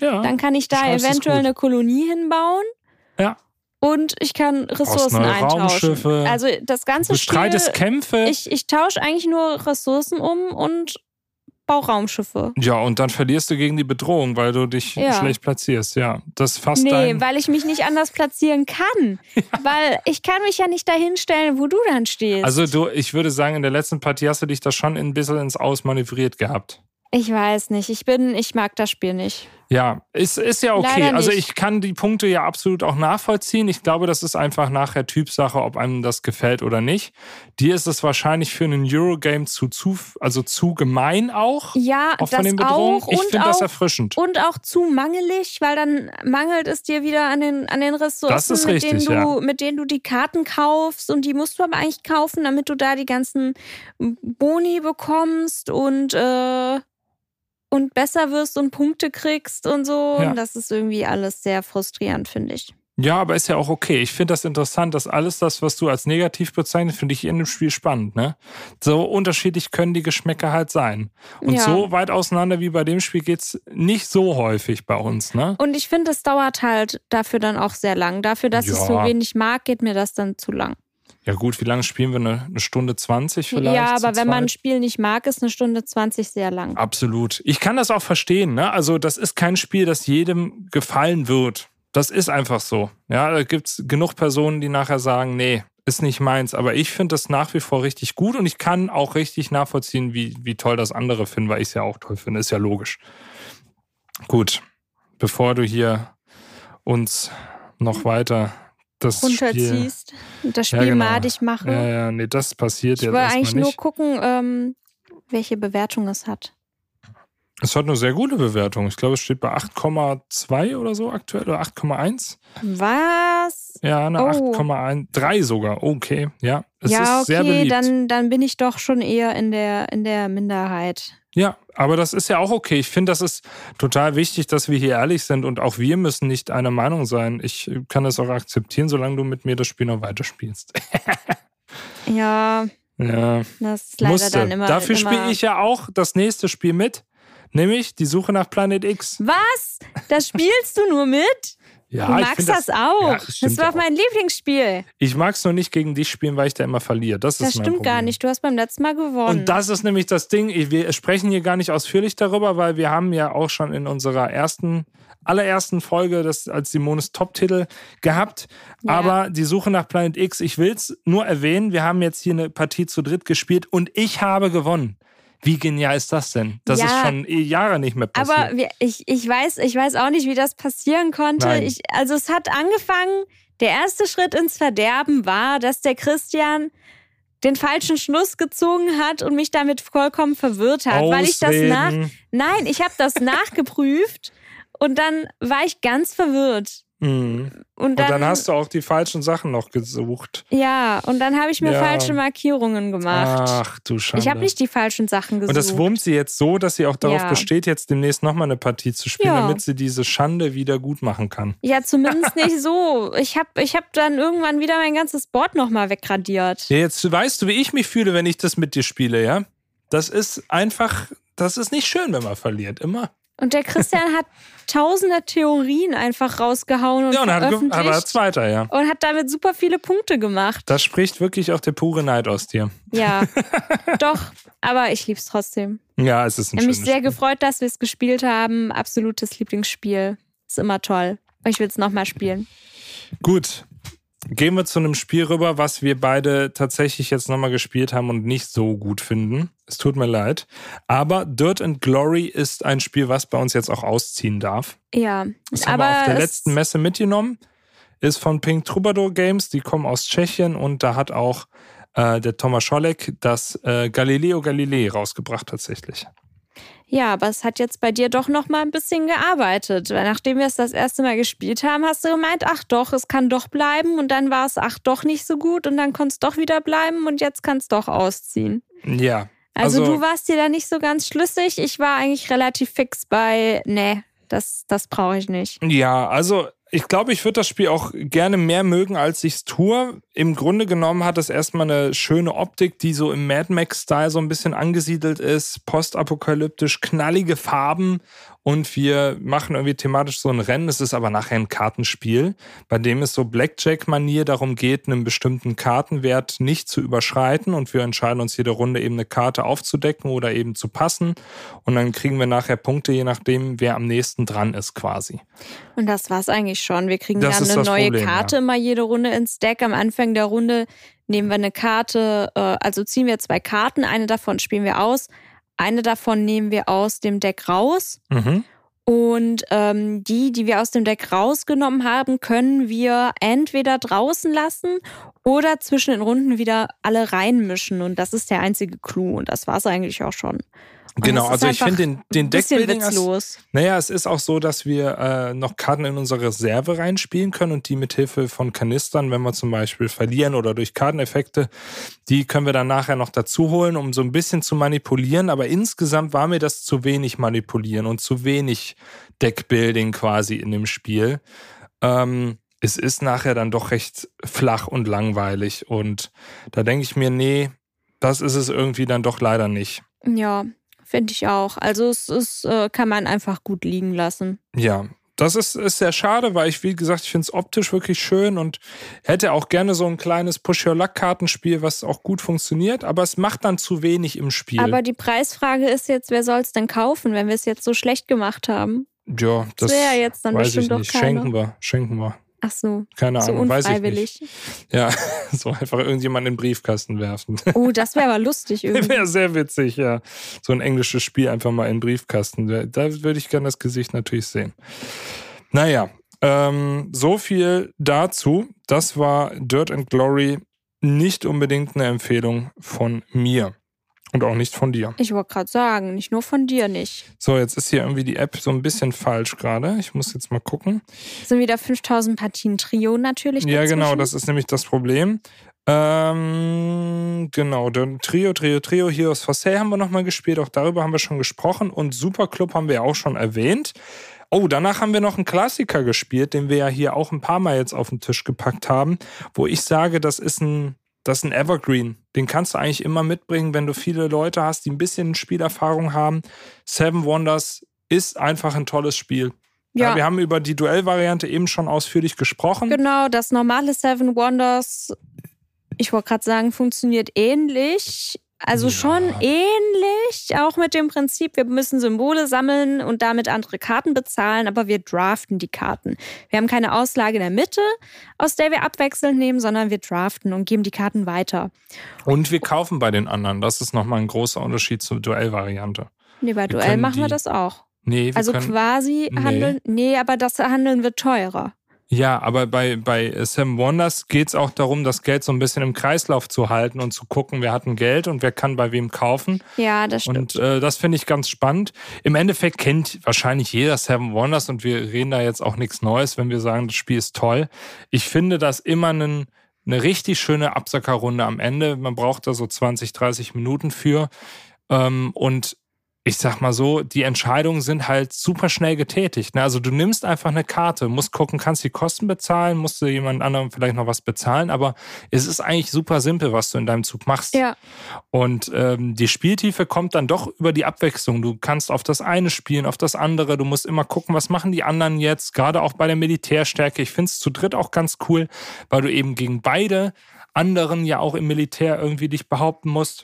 Ja. Dann kann ich da eventuell eine Kolonie hinbauen. Ja. Und ich kann Ressourcen eintauschen. Raumschiffe. Also das ganze Bestreitest Kämpfe. Ich tausche eigentlich nur Ressourcen um und baue Raumschiffe. Ja, und dann verlierst du gegen die Bedrohung, weil du dich schlecht platzierst. Ja, das fasst weil ich mich nicht anders platzieren kann. Weil ich kann mich ja nicht dahin stellen, wo du dann stehst. Also ich würde sagen, in der letzten Partie hast du dich da schon ein bisschen ins Ausmanövriert gehabt. Ich weiß nicht. Ich mag das Spiel nicht. Ja, ist ja okay. Leider Also nicht. ich kann die Punkte ja absolut auch nachvollziehen. Ich glaube, das ist einfach nachher Typsache, ob einem das gefällt oder nicht. Dir ist es wahrscheinlich für einen Eurogame zu gemein auch. Ja, auch das von den Bedrohungen. auch. Ich finde das erfrischend. Und auch zu mangelig, weil dann mangelt es dir wieder an den Ressourcen, Das ist richtig, mit denen du die Karten kaufst. Und die musst du aber eigentlich kaufen, damit du da die ganzen Boni bekommst und besser wirst und Punkte kriegst und so. Ja. Und das ist irgendwie alles sehr frustrierend, finde ich. Ja, aber ist ja auch okay. Ich finde das interessant, dass alles das, was du als negativ bezeichnest, finde ich in dem Spiel spannend. Ne? So unterschiedlich können die Geschmäcker halt sein. Und so weit auseinander wie bei dem Spiel geht's nicht so häufig bei uns. Ne? Und ich finde, es dauert halt dafür dann auch sehr lang. Dafür, dass ich so wenig mag, geht mir das dann zu lang. Ja gut, wie lange spielen wir? Eine Stunde 20 vielleicht? Ja, aber wenn man ein Spiel nicht mag, ist eine Stunde 20 sehr lang. Absolut. Ich kann das auch verstehen. Ne? Also das ist kein Spiel, das jedem gefallen wird. Das ist einfach so. Ja, da gibt's genug Personen, die nachher sagen, nee, ist nicht meins. Aber ich finde das nach wie vor richtig gut und ich kann auch richtig nachvollziehen, wie toll das andere finden, weil ich es ja auch toll finde. Ist ja logisch. Gut, bevor du hier uns noch weiter das runterziehst und das Spiel madig mache. Ja, nee, das passiert jetzt erstmal nicht. Ich will eigentlich nur gucken, welche Bewertung es hat. Es hat eine sehr gute Bewertung. Ich glaube, es steht bei 8,2 oder so aktuell oder 8,1. Was? Ja, eine 8,3 sogar. Okay, ja. Es ist sehr beliebt. Dann bin ich doch schon eher in der Minderheit. Ja, aber das ist ja auch okay. Ich finde, das ist total wichtig, dass wir hier ehrlich sind und auch wir müssen nicht einer Meinung sein. Ich kann das auch akzeptieren, solange du mit mir das Spiel noch weiterspielst. Ja, das ist leider dann immer... Dafür spiele ich ja auch das nächste Spiel mit, nämlich die Suche nach Planet X. Was? Das spielst du nur mit? Ja, du magst das auch. Ja, das war auch mein Lieblingsspiel. Ich mag es nur nicht gegen dich spielen, weil ich da immer verliere. Das stimmt gar nicht. Du hast beim letzten Mal gewonnen. Und das ist nämlich das Ding. Wir sprechen hier gar nicht ausführlich darüber, weil wir haben ja auch schon in unserer allerersten Folge das als Simones Top-Titel gehabt. Ja. Aber die Suche nach Planet X, ich will es nur erwähnen, wir haben jetzt hier eine Partie zu dritt gespielt und ich habe gewonnen. Wie genial ist das denn? Das ist schon Jahre nicht mehr passiert. Aber ich weiß auch nicht, wie das passieren konnte. Also es hat angefangen, der erste Schritt ins Verderben war, dass der Christian den falschen Schluss gezogen hat und mich damit vollkommen verwirrt hat. Weil ich ich habe das nachgeprüft und dann war ich ganz verwirrt. Und dann hast du auch die falschen Sachen noch gesucht. Ja, und dann habe ich mir falsche Markierungen gemacht. Ach du Schande. Ich habe nicht die falschen Sachen gesucht. Und das wurmt sie jetzt so, dass sie auch darauf besteht, jetzt demnächst nochmal eine Partie zu spielen, damit sie diese Schande wieder gut machen kann. Ja, zumindest nicht so. Ich hab dann irgendwann wieder mein ganzes Board nochmal wegradiert. Ja, jetzt weißt du, wie ich mich fühle, wenn ich das mit dir spiele, ja? Das ist nicht schön, wenn man verliert, immer. Und der Christian hat tausende Theorien einfach rausgehauen und veröffentlicht. Aber als Zweiter, ja. Und hat damit super viele Punkte gemacht. Das spricht wirklich auch der pure Neid aus dir. Ja, doch. Aber ich lieb's trotzdem. Ja, es ist ein schönes Spiel. Ich habe mich sehr gefreut, dass wir es gespielt haben. Absolutes Lieblingsspiel. Ist immer toll. Ich will es nochmal spielen. Gut. Gehen wir zu einem Spiel rüber, was wir beide tatsächlich jetzt nochmal gespielt haben und nicht so gut finden. Es tut mir leid. Aber Dirt and Glory ist ein Spiel, was bei uns jetzt auch ausziehen darf. Ja. Das haben wir auf der letzten Messe mitgenommen. Ist von Pink Troubadour Games. Die kommen aus Tschechien und da hat auch der Tomáš Holek das Galileo Galilei rausgebracht tatsächlich. Ja, aber es hat jetzt bei dir doch noch mal ein bisschen gearbeitet. Weil nachdem wir es das erste Mal gespielt haben, hast du gemeint, ach doch, es kann doch bleiben. Und dann war es, ach doch, nicht so gut. Und dann konnte es doch wieder bleiben und jetzt kann es doch ausziehen. Ja. Also du warst dir da nicht so ganz schlüssig. Ich war eigentlich relativ fix bei, nee, das brauche ich nicht. Ja, also Ich glaube, ich würde das Spiel auch gerne mehr mögen, als ich es tue. Im Grunde genommen hat es erstmal eine schöne Optik, die so im Mad Max-Style so ein bisschen angesiedelt ist. Postapokalyptisch, knallige Farben. Und wir machen irgendwie thematisch so ein Rennen. Es ist aber nachher ein Kartenspiel, bei dem es so Blackjack-Manier darum geht, einen bestimmten Kartenwert nicht zu überschreiten. Und wir entscheiden uns jede Runde eben eine Karte aufzudecken oder eben zu passen. Und dann kriegen wir nachher Punkte, je nachdem, wer am nächsten dran ist quasi. Und das war's eigentlich schon. Wir kriegen dann eine neue Karte immer jede Runde ins Deck. Am Anfang der Runde nehmen wir eine Karte, also ziehen wir 2 Karten. Eine davon spielen wir aus. Eine davon nehmen wir aus dem Deck raus. Mhm. Und die wir aus dem Deck rausgenommen haben, können wir entweder draußen lassen oder zwischen den Runden wieder alle reinmischen. Und das ist der einzige Clou. Und das war's eigentlich auch schon. Und genau, also ich finde den Deckbuilding, naja, es ist auch so, dass wir noch Karten in unsere Reserve reinspielen können und die mithilfe von Kanistern, wenn wir zum Beispiel verlieren oder durch Karteneffekte, die können wir dann nachher noch dazu holen, um so ein bisschen zu manipulieren. Aber insgesamt war mir das zu wenig manipulieren und zu wenig Deckbuilding quasi in dem Spiel. Es ist nachher dann doch recht flach und langweilig und da denke ich mir, nee, das ist es irgendwie dann doch leider nicht. Ja, finde ich auch. Also es kann man einfach gut liegen lassen. Ja, das ist sehr schade, weil ich, wie gesagt, ich finde es optisch wirklich schön und hätte auch gerne so ein kleines Push-Your-Luck-Kartenspiel, was auch gut funktioniert, aber es macht dann zu wenig im Spiel. Aber die Preisfrage ist jetzt, wer soll es denn kaufen, wenn wir es jetzt so schlecht gemacht haben? Ja, das wäre jetzt dann weiß bestimmt ich nicht. Doch keine. Schenken wir. Ach so, keine so Ahnung, weiß ich unfreiwillig. nicht. Ja, so einfach irgendjemand in den Briefkasten werfen. Oh, das wäre aber lustig irgendwie. Wäre sehr witzig, ja. So ein englisches Spiel einfach mal in den Briefkasten. Da würde ich gerne das Gesicht natürlich sehen. Naja, so viel dazu. Das war Dirt and Glory. Nicht unbedingt eine Empfehlung von mir. Und auch nicht von dir. Ich wollte gerade sagen, nicht nur von dir nicht. So, jetzt ist hier irgendwie die App so ein bisschen falsch gerade. Ich muss jetzt mal gucken. Es sind wieder 5000 Partien Trio natürlich. Ja, dazwischen. genau, das ist nämlich das Problem. Genau, Trio, Heroes for Sale haben wir nochmal gespielt. Auch darüber haben wir schon gesprochen. Und Superclub haben wir ja auch schon erwähnt. Oh, danach haben wir noch einen Klassiker gespielt, den wir ja hier auch ein paar Mal jetzt auf den Tisch gepackt haben. Wo ich sage, das ist ein Evergreen. Den kannst du eigentlich immer mitbringen, wenn du viele Leute hast, die ein bisschen Spielerfahrung haben. Seven Wonders ist einfach ein tolles Spiel. Ja, wir haben über die Duellvariante eben schon ausführlich gesprochen. Genau, das normale Seven Wonders, ich wollte gerade sagen, funktioniert ähnlich. Also ja. Schon ähnlich, auch mit dem Prinzip, wir müssen Symbole sammeln und damit andere Karten bezahlen, aber wir draften die Karten. Wir haben keine Auslage in der Mitte, aus der wir abwechselnd nehmen, sondern wir draften und geben die Karten weiter. Und wir kaufen bei den anderen. Das ist nochmal ein großer Unterschied zur Duellvariante. Nee, bei Duell machen wir das auch. Nee, also quasi handeln. Nee, aber das Handeln wird teurer. Ja, aber bei Seven Wonders geht es auch darum, das Geld so ein bisschen im Kreislauf zu halten und zu gucken, wer hat ein Geld und wer kann bei wem kaufen. Ja, das stimmt. Und das finde ich ganz spannend. Im Endeffekt kennt wahrscheinlich jeder Seven Wonders und wir reden da jetzt auch nichts Neues, wenn wir sagen, das Spiel ist toll. Ich finde das immer eine richtig schöne Absackerrunde am Ende. Man braucht da so 20, 30 Minuten für. Und ich sag mal so, die Entscheidungen sind halt super schnell getätigt. Also du nimmst einfach eine Karte, musst gucken, kannst die Kosten bezahlen, musst du jemand anderem vielleicht noch was bezahlen, aber es ist eigentlich super simpel, was du in deinem Zug machst. Ja. Und die Spieltiefe kommt dann doch über die Abwechslung. Du kannst auf das eine spielen, auf das andere. Du musst immer gucken, was machen die anderen jetzt, gerade auch bei der Militärstärke. Ich finde es zu dritt auch ganz cool, weil du eben gegen beide anderen ja auch im Militär irgendwie dich behaupten musst.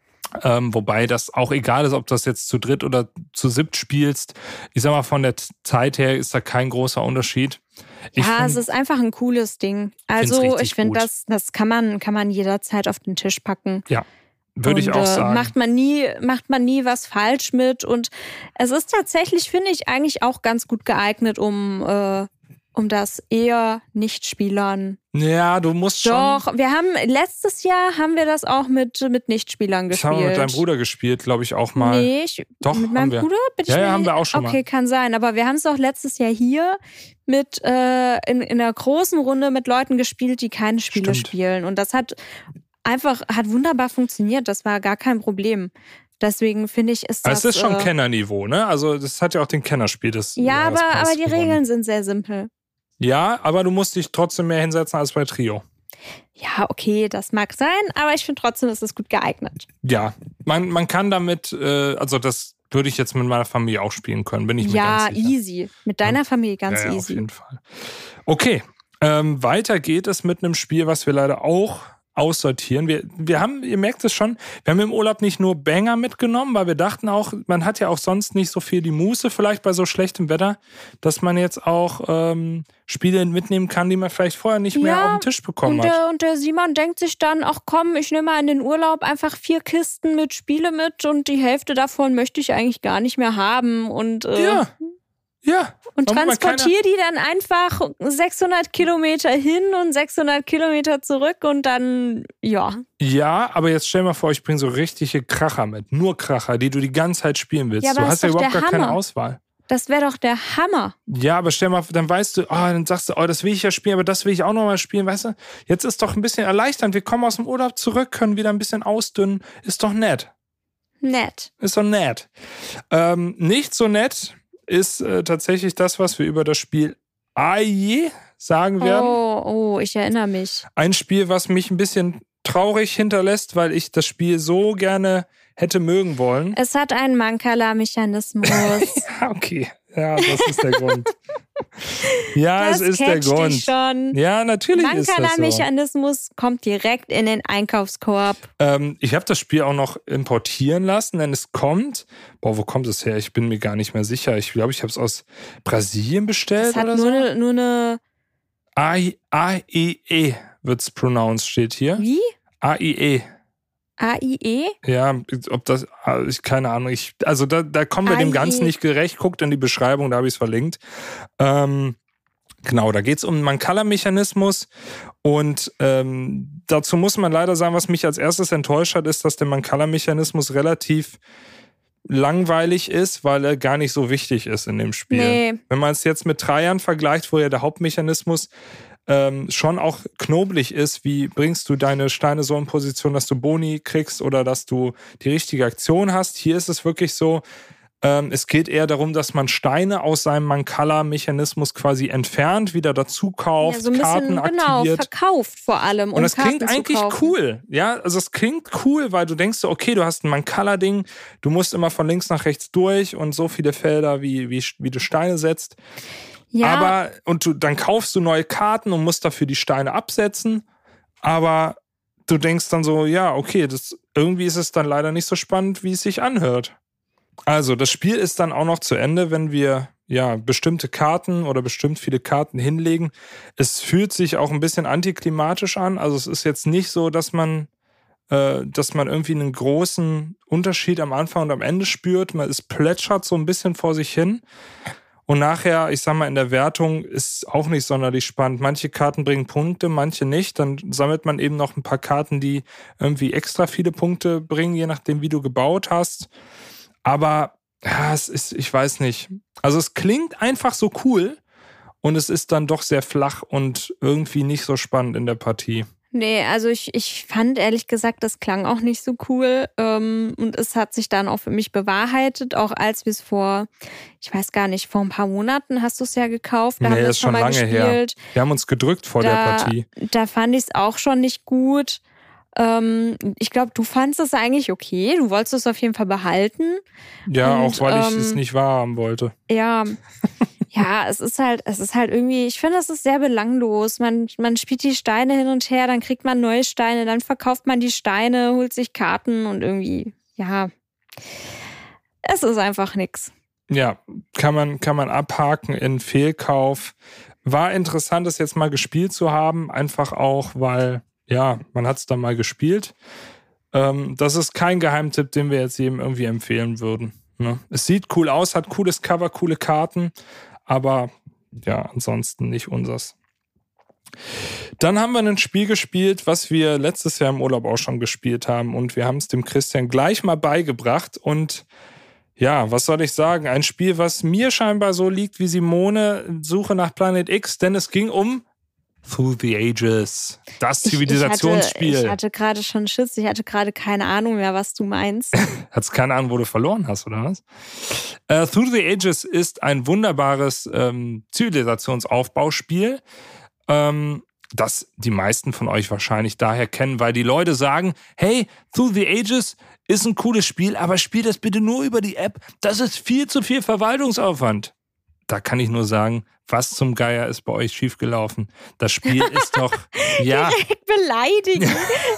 Wobei das auch egal ist, ob das jetzt zu dritt oder zu siebt spielst. Ich sag mal, von der Zeit her ist da kein großer Unterschied. Es ist einfach ein cooles Ding. Also ich finde, das kann man jederzeit auf den Tisch packen. Ja, würde ich auch sagen. Macht man nie was falsch mit. Und es ist tatsächlich, finde ich, eigentlich auch ganz gut geeignet, um das eher Nichtspielern. Ja, du musst schon. Doch, letztes Jahr haben wir das auch mit Nichtspielern gespielt. Das haben wir mit deinem Bruder gespielt, glaube ich, auch mal. Nee, Doch, mit meinem Bruder? Haben wir auch schon mal. Okay, kann sein. Aber wir haben es auch letztes Jahr hier mit in einer großen Runde mit Leuten gespielt, die keine Spiele spielen. Und das hat wunderbar funktioniert. Das war gar kein Problem. Deswegen finde ich, ist das... Es ist schon Kennerniveau, ne? Also das hat ja auch den Kennerspiel. Aber die Regeln sind sehr simpel. Ja, aber du musst dich trotzdem mehr hinsetzen als bei Trio. Ja, okay, das mag sein, aber ich finde trotzdem, ist es gut geeignet. Ja, man kann damit, also das würde ich jetzt mit meiner Familie auch spielen können, bin ich mir ganz sicher. Ja, easy. Mit deiner Familie ganz ja, easy. Auf jeden Fall. Okay, weiter geht es mit einem Spiel, was wir leider auch aussortieren. Wir haben, ihr merkt es schon, wir haben im Urlaub nicht nur Banger mitgenommen, weil wir dachten auch, man hat ja auch sonst nicht so viel die Muße, vielleicht bei so schlechtem Wetter, dass man jetzt auch Spiele mitnehmen kann, die man vielleicht vorher nicht mehr auf den Tisch bekommen hat. Und der Simon denkt sich dann, ach komm, ich nehme mal in den Urlaub einfach 4 Kisten mit Spiele mit und die Hälfte davon möchte ich eigentlich gar nicht mehr haben. Und Ja. Und transportiere die dann einfach 600 Kilometer hin und 600 Kilometer zurück und dann, ja. Ja, aber jetzt stell mal vor, ich bringe so richtige Kracher mit. Nur Kracher, die du die ganze Zeit spielen willst. Ja, du hast ja überhaupt gar keine Auswahl. Das wäre doch der Hammer. Ja, aber stell mal, dann weißt du, dann sagst du, das will ich ja spielen, aber das will ich auch nochmal spielen, weißt du? Jetzt ist doch ein bisschen erleichternd. Wir kommen aus dem Urlaub zurück, können wieder ein bisschen ausdünnen. Ist doch nett. Ist doch nett. Nicht so nett ist tatsächlich das, was wir über das Spiel Aie sagen werden. Oh, ich erinnere mich. Ein Spiel, was mich ein bisschen traurig hinterlässt, weil ich das Spiel so gerne hätte mögen wollen. Es hat einen Mancala-Mechanismus. Ja, okay. Ja, das ist der Grund. Ja, das es ist der Grund. Dich schon. Ja, natürlich ist das so. Mancala-Mechanismus kommt direkt in den Einkaufskorb. Ich habe das Spiel auch noch importieren lassen, denn es kommt. Wo kommt es her? Ich bin mir gar nicht mehr sicher. Ich glaube, ich habe es aus Brasilien bestellt. Es hat oder nur eine AIE wird's pronounced, steht hier. Wie? AIE. AIE? Ja, ob das, keine Ahnung. Da kommen wir dem Ganzen nicht gerecht. Guckt in die Beschreibung, da habe ich es verlinkt. Genau, da geht es um den Mancala-Mechanismus. Und dazu muss man leider sagen, was mich als erstes enttäuscht hat, ist, dass der Mancala-Mechanismus relativ langweilig ist, weil er gar nicht so wichtig ist in dem Spiel. Nee. Wenn man es jetzt mit Treiern vergleicht, wo ja der Hauptmechanismus schon auch knobelig ist, wie bringst du deine Steine so in Position, dass du Boni kriegst oder dass du die richtige Aktion hast. Hier ist es wirklich so, es geht eher darum, dass man Steine aus seinem Mancala-Mechanismus quasi entfernt, wieder dazu kauft, so ein bisschen, Karten aktiviert. Verkauft vor allem. Und das klingt eigentlich cool. Ja, also es klingt cool, weil du denkst so, okay, du hast ein Mancala-Ding, du musst immer von links nach rechts durch und so viele Felder, wie du Steine setzt. Ja. Dann kaufst du neue Karten und musst dafür die Steine absetzen. Aber du denkst dann so, ja, okay, irgendwie ist es dann leider nicht so spannend, wie es sich anhört. Also, das Spiel ist dann auch noch zu Ende, wenn wir bestimmte Karten oder bestimmt viele Karten hinlegen. Es fühlt sich auch ein bisschen antiklimatisch an. Also, es ist jetzt nicht so, dass man irgendwie einen großen Unterschied am Anfang und am Ende spürt. Es plätschert so ein bisschen vor sich hin. Und nachher, ich sag mal, in der Wertung ist auch nicht sonderlich spannend. Manche Karten bringen Punkte, manche nicht. Dann sammelt man eben noch ein paar Karten, die irgendwie extra viele Punkte bringen, je nachdem, wie du gebaut hast. Aber ja, ich weiß nicht. Also es klingt einfach so cool und es ist dann doch sehr flach und irgendwie nicht so spannend in der Partie. Nee, also ich fand ehrlich gesagt, das klang auch nicht so cool und es hat sich dann auch für mich bewahrheitet, auch als wir es vor ein paar Monaten hast du es ja gekauft, da haben wir es schon mal lange gespielt. Her. Wir haben uns gedrückt vor der Partie. Da fand ich es auch schon nicht gut. Ich glaube, du fandst es eigentlich okay, du wolltest es auf jeden Fall behalten. Ja, und, auch weil ich es nicht wahrhaben wollte. Ja. Ja, es ist halt irgendwie, ich finde, es ist sehr belanglos. Man spielt die Steine hin und her, dann kriegt man neue Steine, dann verkauft man die Steine, holt sich Karten und irgendwie, ja, es ist einfach nix. Ja, kann man abhaken in Fehlkauf. War interessant, es jetzt mal gespielt zu haben, einfach auch, weil, ja, man hat es dann mal gespielt. Das ist kein Geheimtipp, den wir jetzt jedem irgendwie empfehlen würden. Ne? Es sieht cool aus, hat cooles Cover, coole Karten. Aber ja, ansonsten nicht unsers. Dann haben wir ein Spiel gespielt, was wir letztes Jahr im Urlaub auch schon gespielt haben. Und wir haben es dem Christian gleich mal beigebracht. Und ja, was soll ich sagen? Ein Spiel, was mir scheinbar so liegt wie Simone, Suche nach Planet X. Denn es ging um Through the Ages. Das Zivilisationsspiel. Ich hatte gerade schon Schiss. Ich hatte gerade keine Ahnung mehr, was du meinst. Hattest keine Ahnung, wo du verloren hast, oder was? Through the Ages ist ein wunderbares Zivilisationsaufbauspiel, das die meisten von euch wahrscheinlich daher kennen, weil die Leute sagen, hey, Through the Ages ist ein cooles Spiel, aber spiel das bitte nur über die App. Das ist viel zu viel Verwaltungsaufwand. Da kann ich nur sagen, was zum Geier ist bei euch schiefgelaufen? Das Spiel ist doch, ja. Direkt beleidigen.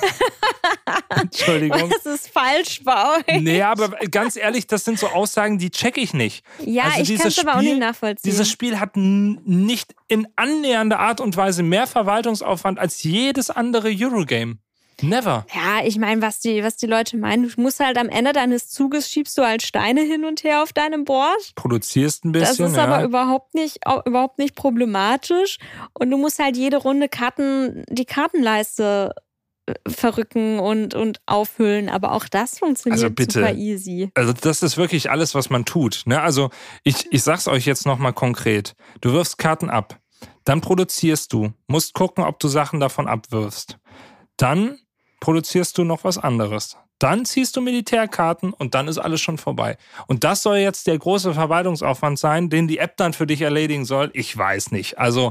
Entschuldigung. Was ist falsch bei euch? Nee, aber ganz ehrlich, das sind so Aussagen, die checke ich nicht. Ja, also ich kann es aber auch nicht nachvollziehen. Dieses Spiel hat nicht in annähernder Art und Weise mehr Verwaltungsaufwand als jedes andere Eurogame. Never. Ja, ich meine, was die Leute meinen, du musst halt am Ende deines Zuges schiebst du halt Steine hin und her auf deinem Board. Produzierst ein bisschen, das ist aber überhaupt nicht problematisch. Und du musst halt jede Runde die Kartenleiste verrücken und auffüllen. Aber auch das funktioniert super easy. Also das ist wirklich alles, was man tut. Ne? Also ich sag's euch jetzt nochmal konkret. Du wirfst Karten ab, dann produzierst du, musst gucken, ob du Sachen davon abwirfst. Dann produzierst du noch was anderes. Dann ziehst du Militärkarten und dann ist alles schon vorbei. Und das soll jetzt der große Verwaltungsaufwand sein, den die App dann für dich erledigen soll? Ich weiß nicht. Also,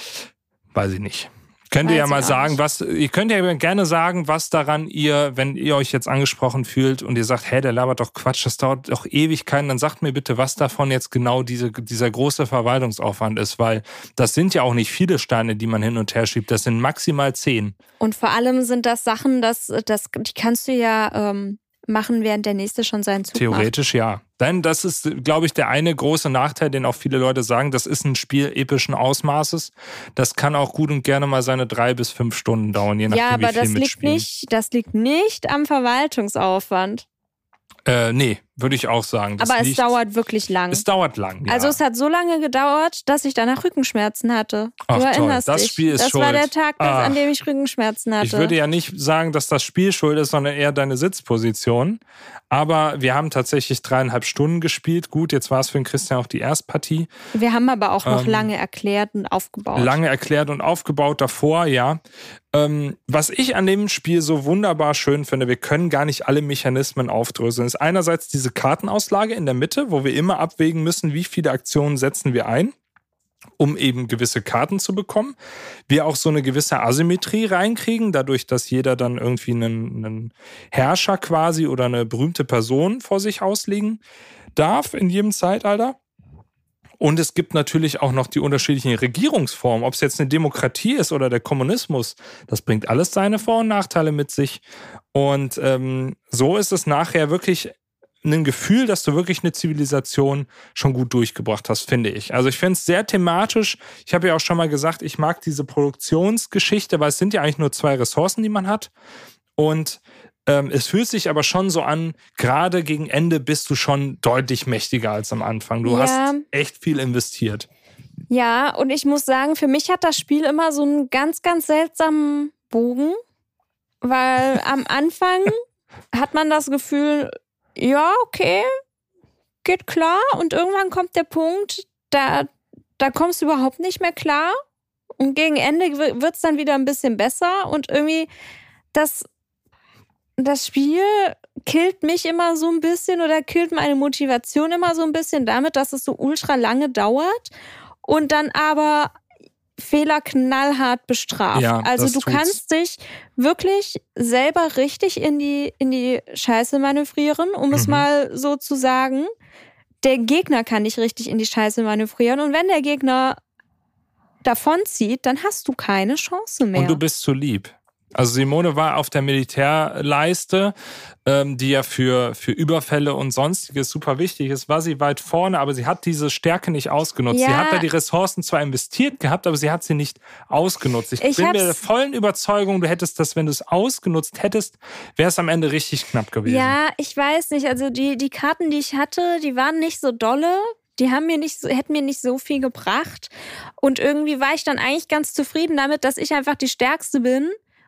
weiß ich nicht. Könnt ihr ja mal sagen, ihr könnt ja gerne sagen, was daran wenn ihr euch jetzt angesprochen fühlt und ihr sagt, hey, der labert doch Quatsch, das dauert doch Ewigkeiten, dann sagt mir bitte, was davon jetzt genau dieser große Verwaltungsaufwand ist, weil das sind ja auch nicht viele Steine, die man hin und her schiebt, das sind maximal 10. Und vor allem sind das Sachen, die kannst du ja machen, während der Nächste schon seinen Zug Theoretisch macht. Ja. Denn das ist, glaube ich, der eine große Nachteil, den auch viele Leute sagen, das ist ein Spiel epischen Ausmaßes. Das kann auch gut und gerne mal seine 3 bis 5 Stunden dauern, je nachdem, wie viel mitspielen. Das liegt nicht am Verwaltungsaufwand. Nee, würde ich auch sagen. Aber es dauert wirklich lang. Es dauert lang, ja. Also es hat so lange gedauert, dass ich danach Rückenschmerzen hatte. Ach, du erinnerst toll. Das dich. Spiel ist schuld. Das war der Tag, an dem ich Rückenschmerzen hatte. Ich würde ja nicht sagen, dass das Spiel schuld ist, sondern eher deine Sitzposition. Aber wir haben tatsächlich 3,5 Stunden gespielt. Gut, jetzt war es für den Christian auch die Erstpartie. Wir haben aber auch noch lange erklärt und aufgebaut. Lange erklärt und aufgebaut davor, ja. Was ich an dem Spiel so wunderbar schön finde, wir können gar nicht alle Mechanismen aufdröseln, ist einerseits diese Kartenauslage in der Mitte, wo wir immer abwägen müssen, wie viele Aktionen setzen wir ein, um eben gewisse Karten zu bekommen. Wir auch so eine gewisse Asymmetrie reinkriegen, dadurch, dass jeder dann irgendwie einen Herrscher quasi oder eine berühmte Person vor sich auslegen darf in jedem Zeitalter. Und es gibt natürlich auch noch die unterschiedlichen Regierungsformen. Ob es jetzt eine Demokratie ist oder der Kommunismus, das bringt alles seine Vor- und Nachteile mit sich. Und so ist es nachher wirklich ein Gefühl, dass du wirklich eine Zivilisation schon gut durchgebracht hast, finde ich. Also ich finde es sehr thematisch. Ich habe ja auch schon mal gesagt, ich mag diese Produktionsgeschichte, weil es sind ja eigentlich nur 2 Ressourcen, die man hat. Und es fühlt sich aber schon so an, gerade gegen Ende bist du schon deutlich mächtiger als am Anfang. Du hast echt viel investiert. Ja, und ich muss sagen, für mich hat das Spiel immer so einen ganz, ganz seltsamen Bogen, weil am Anfang hat man das Gefühl, ja, okay, geht klar, und irgendwann kommt der Punkt, da kommst du überhaupt nicht mehr klar, und gegen Ende wird es dann wieder ein bisschen besser, und irgendwie das Spiel killt mich immer so ein bisschen oder killt meine Motivation immer so ein bisschen damit, dass es so ultra lange dauert und dann aber Fehler knallhart bestraft. Ja, also du kannst dich wirklich selber richtig in die Scheiße manövrieren, um es mal so zu sagen. Der Gegner kann dich richtig in die Scheiße manövrieren, und wenn der Gegner davonzieht, dann hast du keine Chance mehr. Und du bist zu lieb. Also Simone war auf der Militärleiste, die ja für Überfälle und Sonstiges super wichtig ist, war sie weit vorne, aber sie hat diese Stärke nicht ausgenutzt. Ja. Sie hat da die Ressourcen zwar investiert gehabt, aber sie hat sie nicht ausgenutzt. Ich bin mir der vollen Überzeugung, du hättest das, wenn du es ausgenutzt hättest, wäre es am Ende richtig knapp gewesen. Ja, ich weiß nicht. Also die Karten, die ich hatte, die waren nicht so dolle. Die hätten mir nicht so viel gebracht. Und irgendwie war ich dann eigentlich ganz zufrieden damit, dass ich einfach die Stärkste bin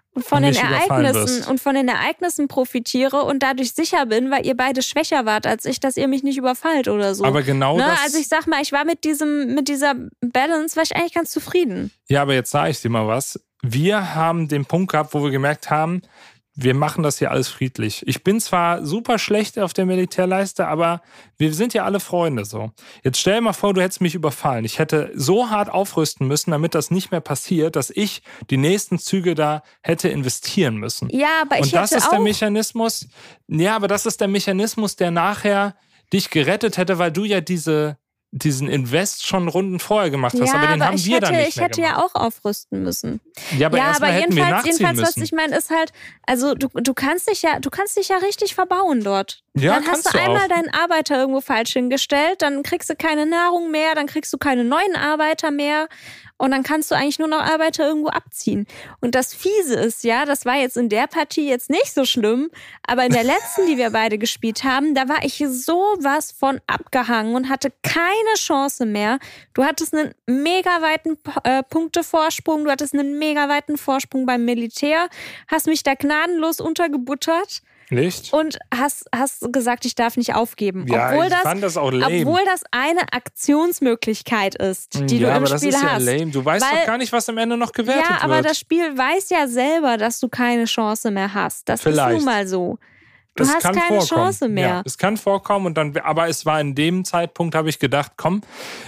von den Ereignissen profitiere und dadurch sicher bin, weil ihr beide schwächer wart als ich, dass ihr mich nicht überfallt oder so. Aber genau das... Also ich sag mal, ich war mit dieser Balance, war ich eigentlich ganz zufrieden. Ja, aber jetzt sage ich dir mal was. Wir haben den Punkt gehabt, wo wir gemerkt haben, wir machen das hier alles friedlich. Ich bin zwar super schlecht auf der Militärleiste, aber wir sind ja alle Freunde so. Jetzt stell dir mal vor, du hättest mich überfallen. Ich hätte so hart aufrüsten müssen, damit das nicht mehr passiert, dass ich die nächsten Züge da hätte investieren müssen. Ja, aber Und das ist der Mechanismus. Ja, aber das ist der Mechanismus, der nachher dich gerettet hätte, weil du ja diesen Invest schon Runden vorher gemacht hast, aber den haben wir dann nicht mehr gemacht. Ich hätte ja auch aufrüsten müssen. Ja, aber erstmal hätten wir nachziehen müssen. Was ich meine, ist halt, also du kannst dich ja richtig verbauen dort. Ja, dann hast du einmal deinen Arbeiter irgendwo falsch hingestellt, dann kriegst du keine Nahrung mehr, dann kriegst du keine neuen Arbeiter mehr und dann kannst du eigentlich nur noch Arbeiter irgendwo abziehen. Und das Fiese ist, ja, das war jetzt in der Partie jetzt nicht so schlimm, aber in der letzten, die wir beide gespielt haben, da war ich sowas von abgehangen und hatte keine Chance mehr. Du hattest einen mega weiten Punktevorsprung, du hattest einen mega weiten Vorsprung beim Militär, hast mich da gnadenlos untergebuttert. Nicht? Und hast gesagt, ich darf nicht aufgeben. Ja, ich fand das auch lame. Obwohl das eine Aktionsmöglichkeit ist, die du im Spiel hast. Ja, aber das ist ja lame. Du weißt doch gar nicht, was am Ende noch gewertet wird. Ja, aber das Spiel weiß ja selber, dass du keine Chance mehr hast. Das ist nun mal so. Du hast keine Chance mehr. Ja, es kann vorkommen. Aber es war in dem Zeitpunkt, habe ich gedacht, komm,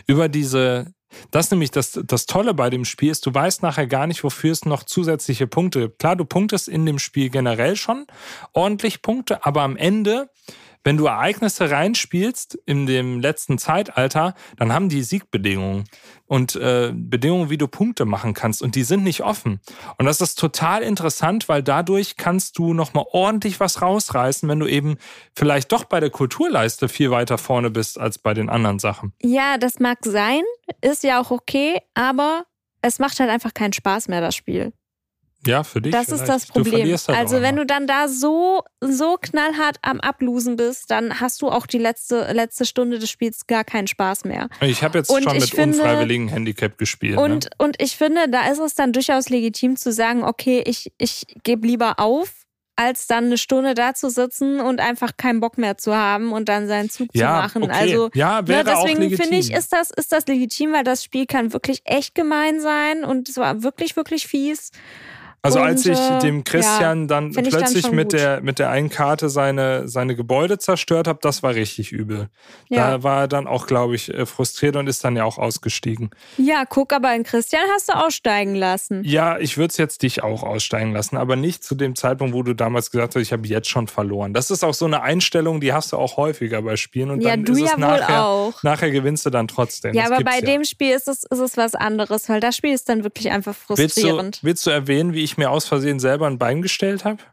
das ist nämlich das Tolle bei dem Spiel ist, du weißt nachher gar nicht, wofür es noch zusätzliche Punkte gibt. Klar, du punktest in dem Spiel generell schon ordentlich Punkte, aber am Ende, wenn du Ereignisse reinspielst in dem letzten Zeitalter, dann haben die Siegbedingungen und Bedingungen, wie du Punkte machen kannst und die sind nicht offen. Und das ist total interessant, weil dadurch kannst du nochmal ordentlich was rausreißen, wenn du eben vielleicht doch bei der Kulturleiste viel weiter vorne bist als bei den anderen Sachen. Ja, das mag sein, ist ja auch okay, aber es macht halt einfach keinen Spaß mehr, das Spiel. Ja, für dich. Das ist das Problem. Halt also wenn du dann da so knallhart am Ablosen bist, dann hast du auch die letzte Stunde des Spiels gar keinen Spaß mehr. Ich habe jetzt schon mit unfreiwilligem Handicap gespielt. Und ich finde, da ist es dann durchaus legitim zu sagen, okay, ich gebe lieber auf, als dann eine Stunde da zu sitzen und einfach keinen Bock mehr zu haben und dann seinen Zug zu machen. Okay. Also ja, wäre auch legitim. Deswegen finde ich, ist das legitim, weil das Spiel kann wirklich echt gemein sein und es war wirklich, wirklich fies. Also als ich dem Christian dann plötzlich mit der einen Karte seine Gebäude zerstört habe, das war richtig übel. Ja. Da war er dann auch, glaube ich, frustriert und ist dann ja auch ausgestiegen. Ja, guck, aber in Christian hast du aussteigen lassen. Ja, ich würde es jetzt dich auch aussteigen lassen, aber nicht zu dem Zeitpunkt, wo du damals gesagt hast, ich habe jetzt schon verloren. Das ist auch so eine Einstellung, die hast du auch häufiger bei Spielen und dann du ist es ja nachher, auch. Nachher gewinnst du dann trotzdem. Ja, aber bei dem Spiel ist es was anderes, weil das Spiel ist dann wirklich einfach frustrierend. Willst du erwähnen, wie ich mir aus Versehen selber ein Bein gestellt habe?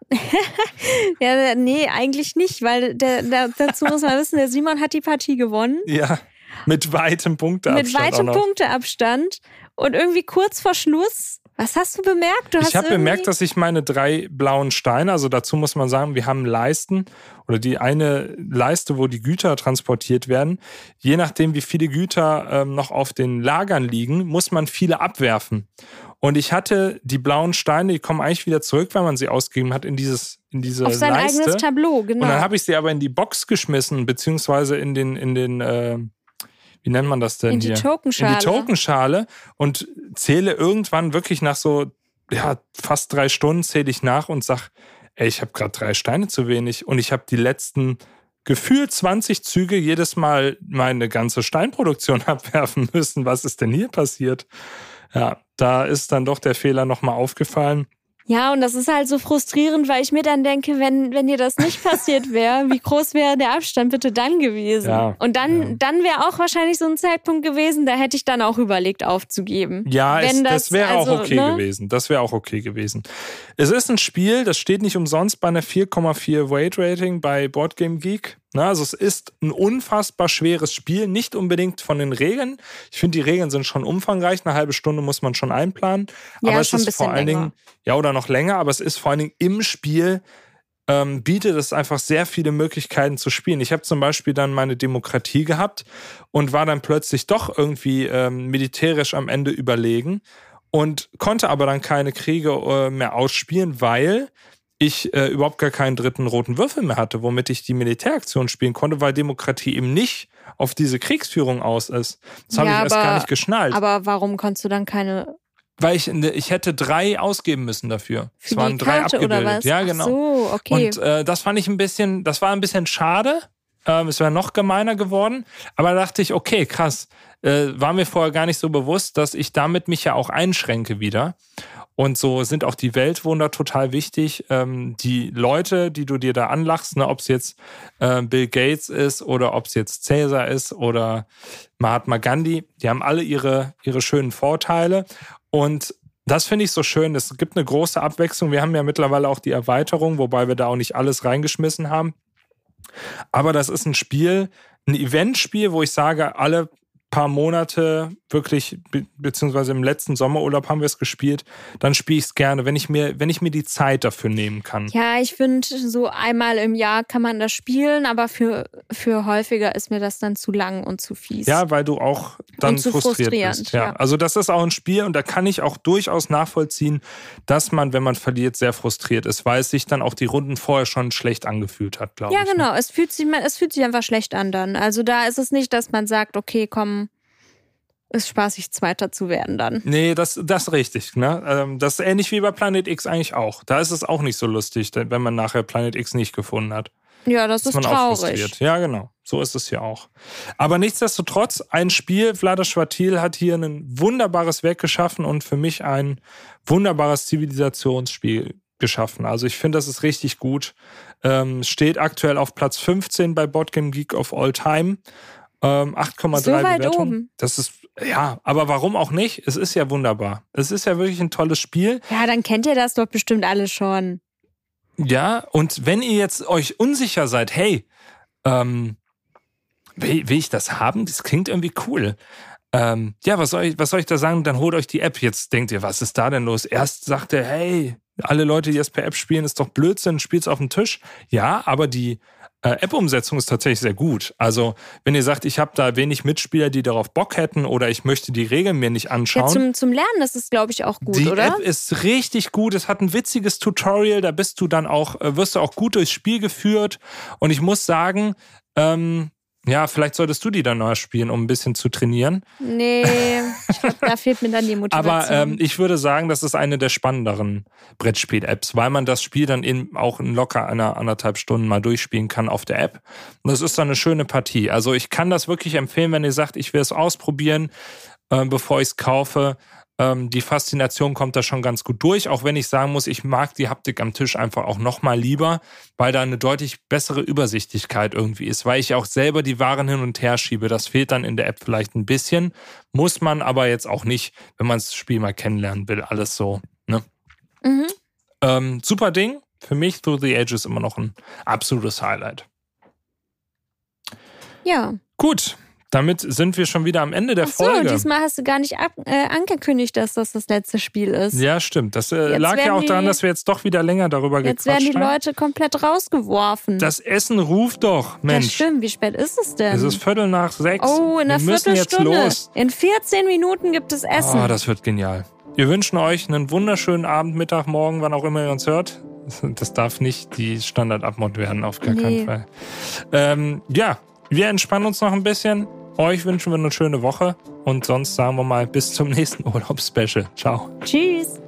Ja, nee, eigentlich nicht, weil dazu muss man wissen, der Simon hat die Partie gewonnen. Ja, mit weitem Punkteabstand. Und irgendwie kurz vor Schluss, was hast du bemerkt? Ich habe bemerkt, dass ich meine 3 blauen Steine, also dazu muss man sagen, wir haben Leisten oder die eine Leiste, wo die Güter transportiert werden. Je nachdem, wie viele Güter noch auf den Lagern liegen, muss man viele abwerfen. Und ich hatte die blauen Steine, die kommen eigentlich wieder zurück, weil man sie ausgegeben hat in diese auf sein Leiste. Eigenes Tableau, genau. Und dann habe ich sie aber in die Box geschmissen, beziehungsweise in den wie nennt man das denn hier? Tokenschale. In die Tokenschale und zähle irgendwann wirklich nach so fast 3 Stunden zähle ich nach und sag, ich habe gerade 3 Steine zu wenig und ich habe die letzten gefühlt 20 Züge jedes Mal meine ganze Steinproduktion abwerfen müssen. Was ist denn hier passiert? Ja, da ist dann doch der Fehler nochmal aufgefallen. Ja, und das ist halt so frustrierend, weil ich mir dann denke, wenn dir das nicht passiert wäre, wie groß wäre der Abstand bitte dann gewesen? Ja, und dann wäre auch wahrscheinlich so ein Zeitpunkt gewesen, da hätte ich dann auch überlegt aufzugeben. Ja, das wäre auch okay gewesen. Das wäre auch okay gewesen. Es ist ein Spiel, das steht nicht umsonst bei einer 4,4 Weight Rating bei Board Game Geek. Also es ist ein unfassbar schweres Spiel, nicht unbedingt von den Regeln. Ich finde, die Regeln sind schon umfangreich, eine halbe Stunde muss man schon einplanen. Ja, aber es schon ist vor allen Dingen, oder noch länger, aber es ist vor allen Dingen im Spiel, bietet es einfach sehr viele Möglichkeiten zu spielen. Ich habe zum Beispiel dann meine Demokratie gehabt und war dann plötzlich doch irgendwie militärisch am Ende überlegen. und konnte aber dann keine Kriege mehr ausspielen, weil ich überhaupt gar keinen dritten roten Würfel mehr hatte, womit ich die Militäraktion spielen konnte, weil Demokratie eben nicht auf diese Kriegsführung aus ist. Das habe ich erst gar nicht geschnallt. Aber warum konntest du dann keine... Weil ich hätte 3 ausgeben müssen dafür. Für es waren 3 Karte abgebildet. Oder was? Ja, genau. Ach so, okay. Und das fand ich das war ein bisschen schade. Es wäre noch gemeiner geworden. Aber da dachte ich, okay, krass. War mir vorher gar nicht so bewusst, dass ich damit mich ja auch einschränke wieder. Und so sind auch die Weltwunder total wichtig. Die Leute, die du dir da anlachst, ne, ob es jetzt Bill Gates ist oder ob es jetzt Cäsar ist oder Mahatma Gandhi, die haben alle ihre schönen Vorteile. Und das finde ich so schön. Es gibt eine große Abwechslung. Wir haben ja mittlerweile auch die Erweiterung, wobei wir da auch nicht alles reingeschmissen haben. Aber das ist ein Eventspiel, wo ich sage, alle paar Monate wirklich, beziehungsweise im letzten Sommerurlaub haben wir es gespielt, dann spiele ich es gerne, wenn ich mir die Zeit dafür nehmen kann. Ja, ich finde, so einmal im Jahr kann man das spielen, aber für häufiger ist mir das dann zu lang und zu fies. Ja, weil du auch dann frustriert bist. Ja. Also das ist auch ein Spiel und da kann ich auch durchaus nachvollziehen, dass man, wenn man verliert, sehr frustriert ist, weil es sich dann auch die Runden vorher schon schlecht angefühlt hat, glaube ich. Ja, genau. Es fühlt sich einfach schlecht an dann. Also da ist es nicht, dass man sagt, okay, komm, ist spaßig, Zweiter zu werden dann. Nee, das ist richtig. Ne? Das ist ähnlich wie bei Planet X eigentlich auch. Da ist es auch nicht so lustig, wenn man nachher Planet X nicht gefunden hat. Ja, das ist traurig. Ja, genau. So ist es hier auch. Aber nichtsdestotrotz, ein Spiel, Vlaada Chvátil hat hier ein wunderbares Werk geschaffen und für mich ein wunderbares Zivilisationsspiel geschaffen. Also ich finde, das ist richtig gut. Steht aktuell auf Platz 15 bei Board Game Geek of All Time. 8,3 so weit Bewertung. Oben. Das ist, ja, aber warum auch nicht? Es ist ja wunderbar. Es ist ja wirklich ein tolles Spiel. Ja, dann kennt ihr das doch bestimmt alle schon. Ja, und wenn ihr jetzt euch unsicher seid, hey, will ich das haben? Das klingt irgendwie cool. Ja, was soll ich da sagen? Dann holt euch die App. Jetzt denkt ihr, was ist da denn los? Erst sagt er, hey, alle Leute, die das per App spielen, ist doch Blödsinn, spielt's auf dem Tisch. Ja, aber die App-Umsetzung ist tatsächlich sehr gut. Also, wenn ihr sagt, ich habe da wenig Mitspieler, die darauf Bock hätten oder ich möchte die Regeln mir nicht anschauen. Ja, zum Lernen ist es, glaube ich, auch gut, die oder? Die App ist richtig gut. Es hat ein witziges Tutorial. Da wirst du auch gut durchs Spiel geführt. Und ich muss sagen, ja, vielleicht solltest du die dann neu spielen, um ein bisschen zu trainieren. Nee, ich glaube, da fehlt mir dann die Motivation. Aber ich würde sagen, das ist eine der spannenderen Brettspiel-Apps, weil man das Spiel dann eben auch in locker 1,5 Stunden mal durchspielen kann auf der App. Und das ist dann eine schöne Partie. Also ich kann das wirklich empfehlen, wenn ihr sagt, ich will es ausprobieren, bevor ich es kaufe. Die Faszination kommt da schon ganz gut durch, auch wenn ich sagen muss, ich mag die Haptik am Tisch einfach auch noch mal lieber, weil da eine deutlich bessere Übersichtlichkeit irgendwie ist, weil ich auch selber die Waren hin und her schiebe. Das fehlt dann in der App vielleicht ein bisschen, muss man aber jetzt auch nicht, wenn man das Spiel mal kennenlernen will, alles so. Ne? Mhm. Super Ding, für mich Through the Ages immer noch ein absolutes Highlight. Ja. Gut. Damit sind wir schon wieder am Ende der Folge. Diesmal hast du gar nicht angekündigt, dass das letzte Spiel ist. Ja, stimmt. Das lag ja auch daran, dass wir jetzt doch wieder länger darüber gequatscht haben. Jetzt werden die Leute komplett rausgeworfen. Das Essen ruft doch, Mensch. Ja, stimmt. Wie spät ist es denn? Es ist 5:45. Oh, in einer Viertelstunde. Jetzt los. In 14 Minuten gibt es Essen. Oh, das wird genial. Wir wünschen euch einen wunderschönen Abend, Mittag, Morgen, wann auch immer ihr uns hört. Das darf nicht die Standard-Abmod werden, auf gar keinen Fall. Ja, wir entspannen uns noch ein bisschen. Euch wünschen wir eine schöne Woche und sonst sagen wir mal bis zum nächsten Urlaubsspecial. Ciao. Tschüss.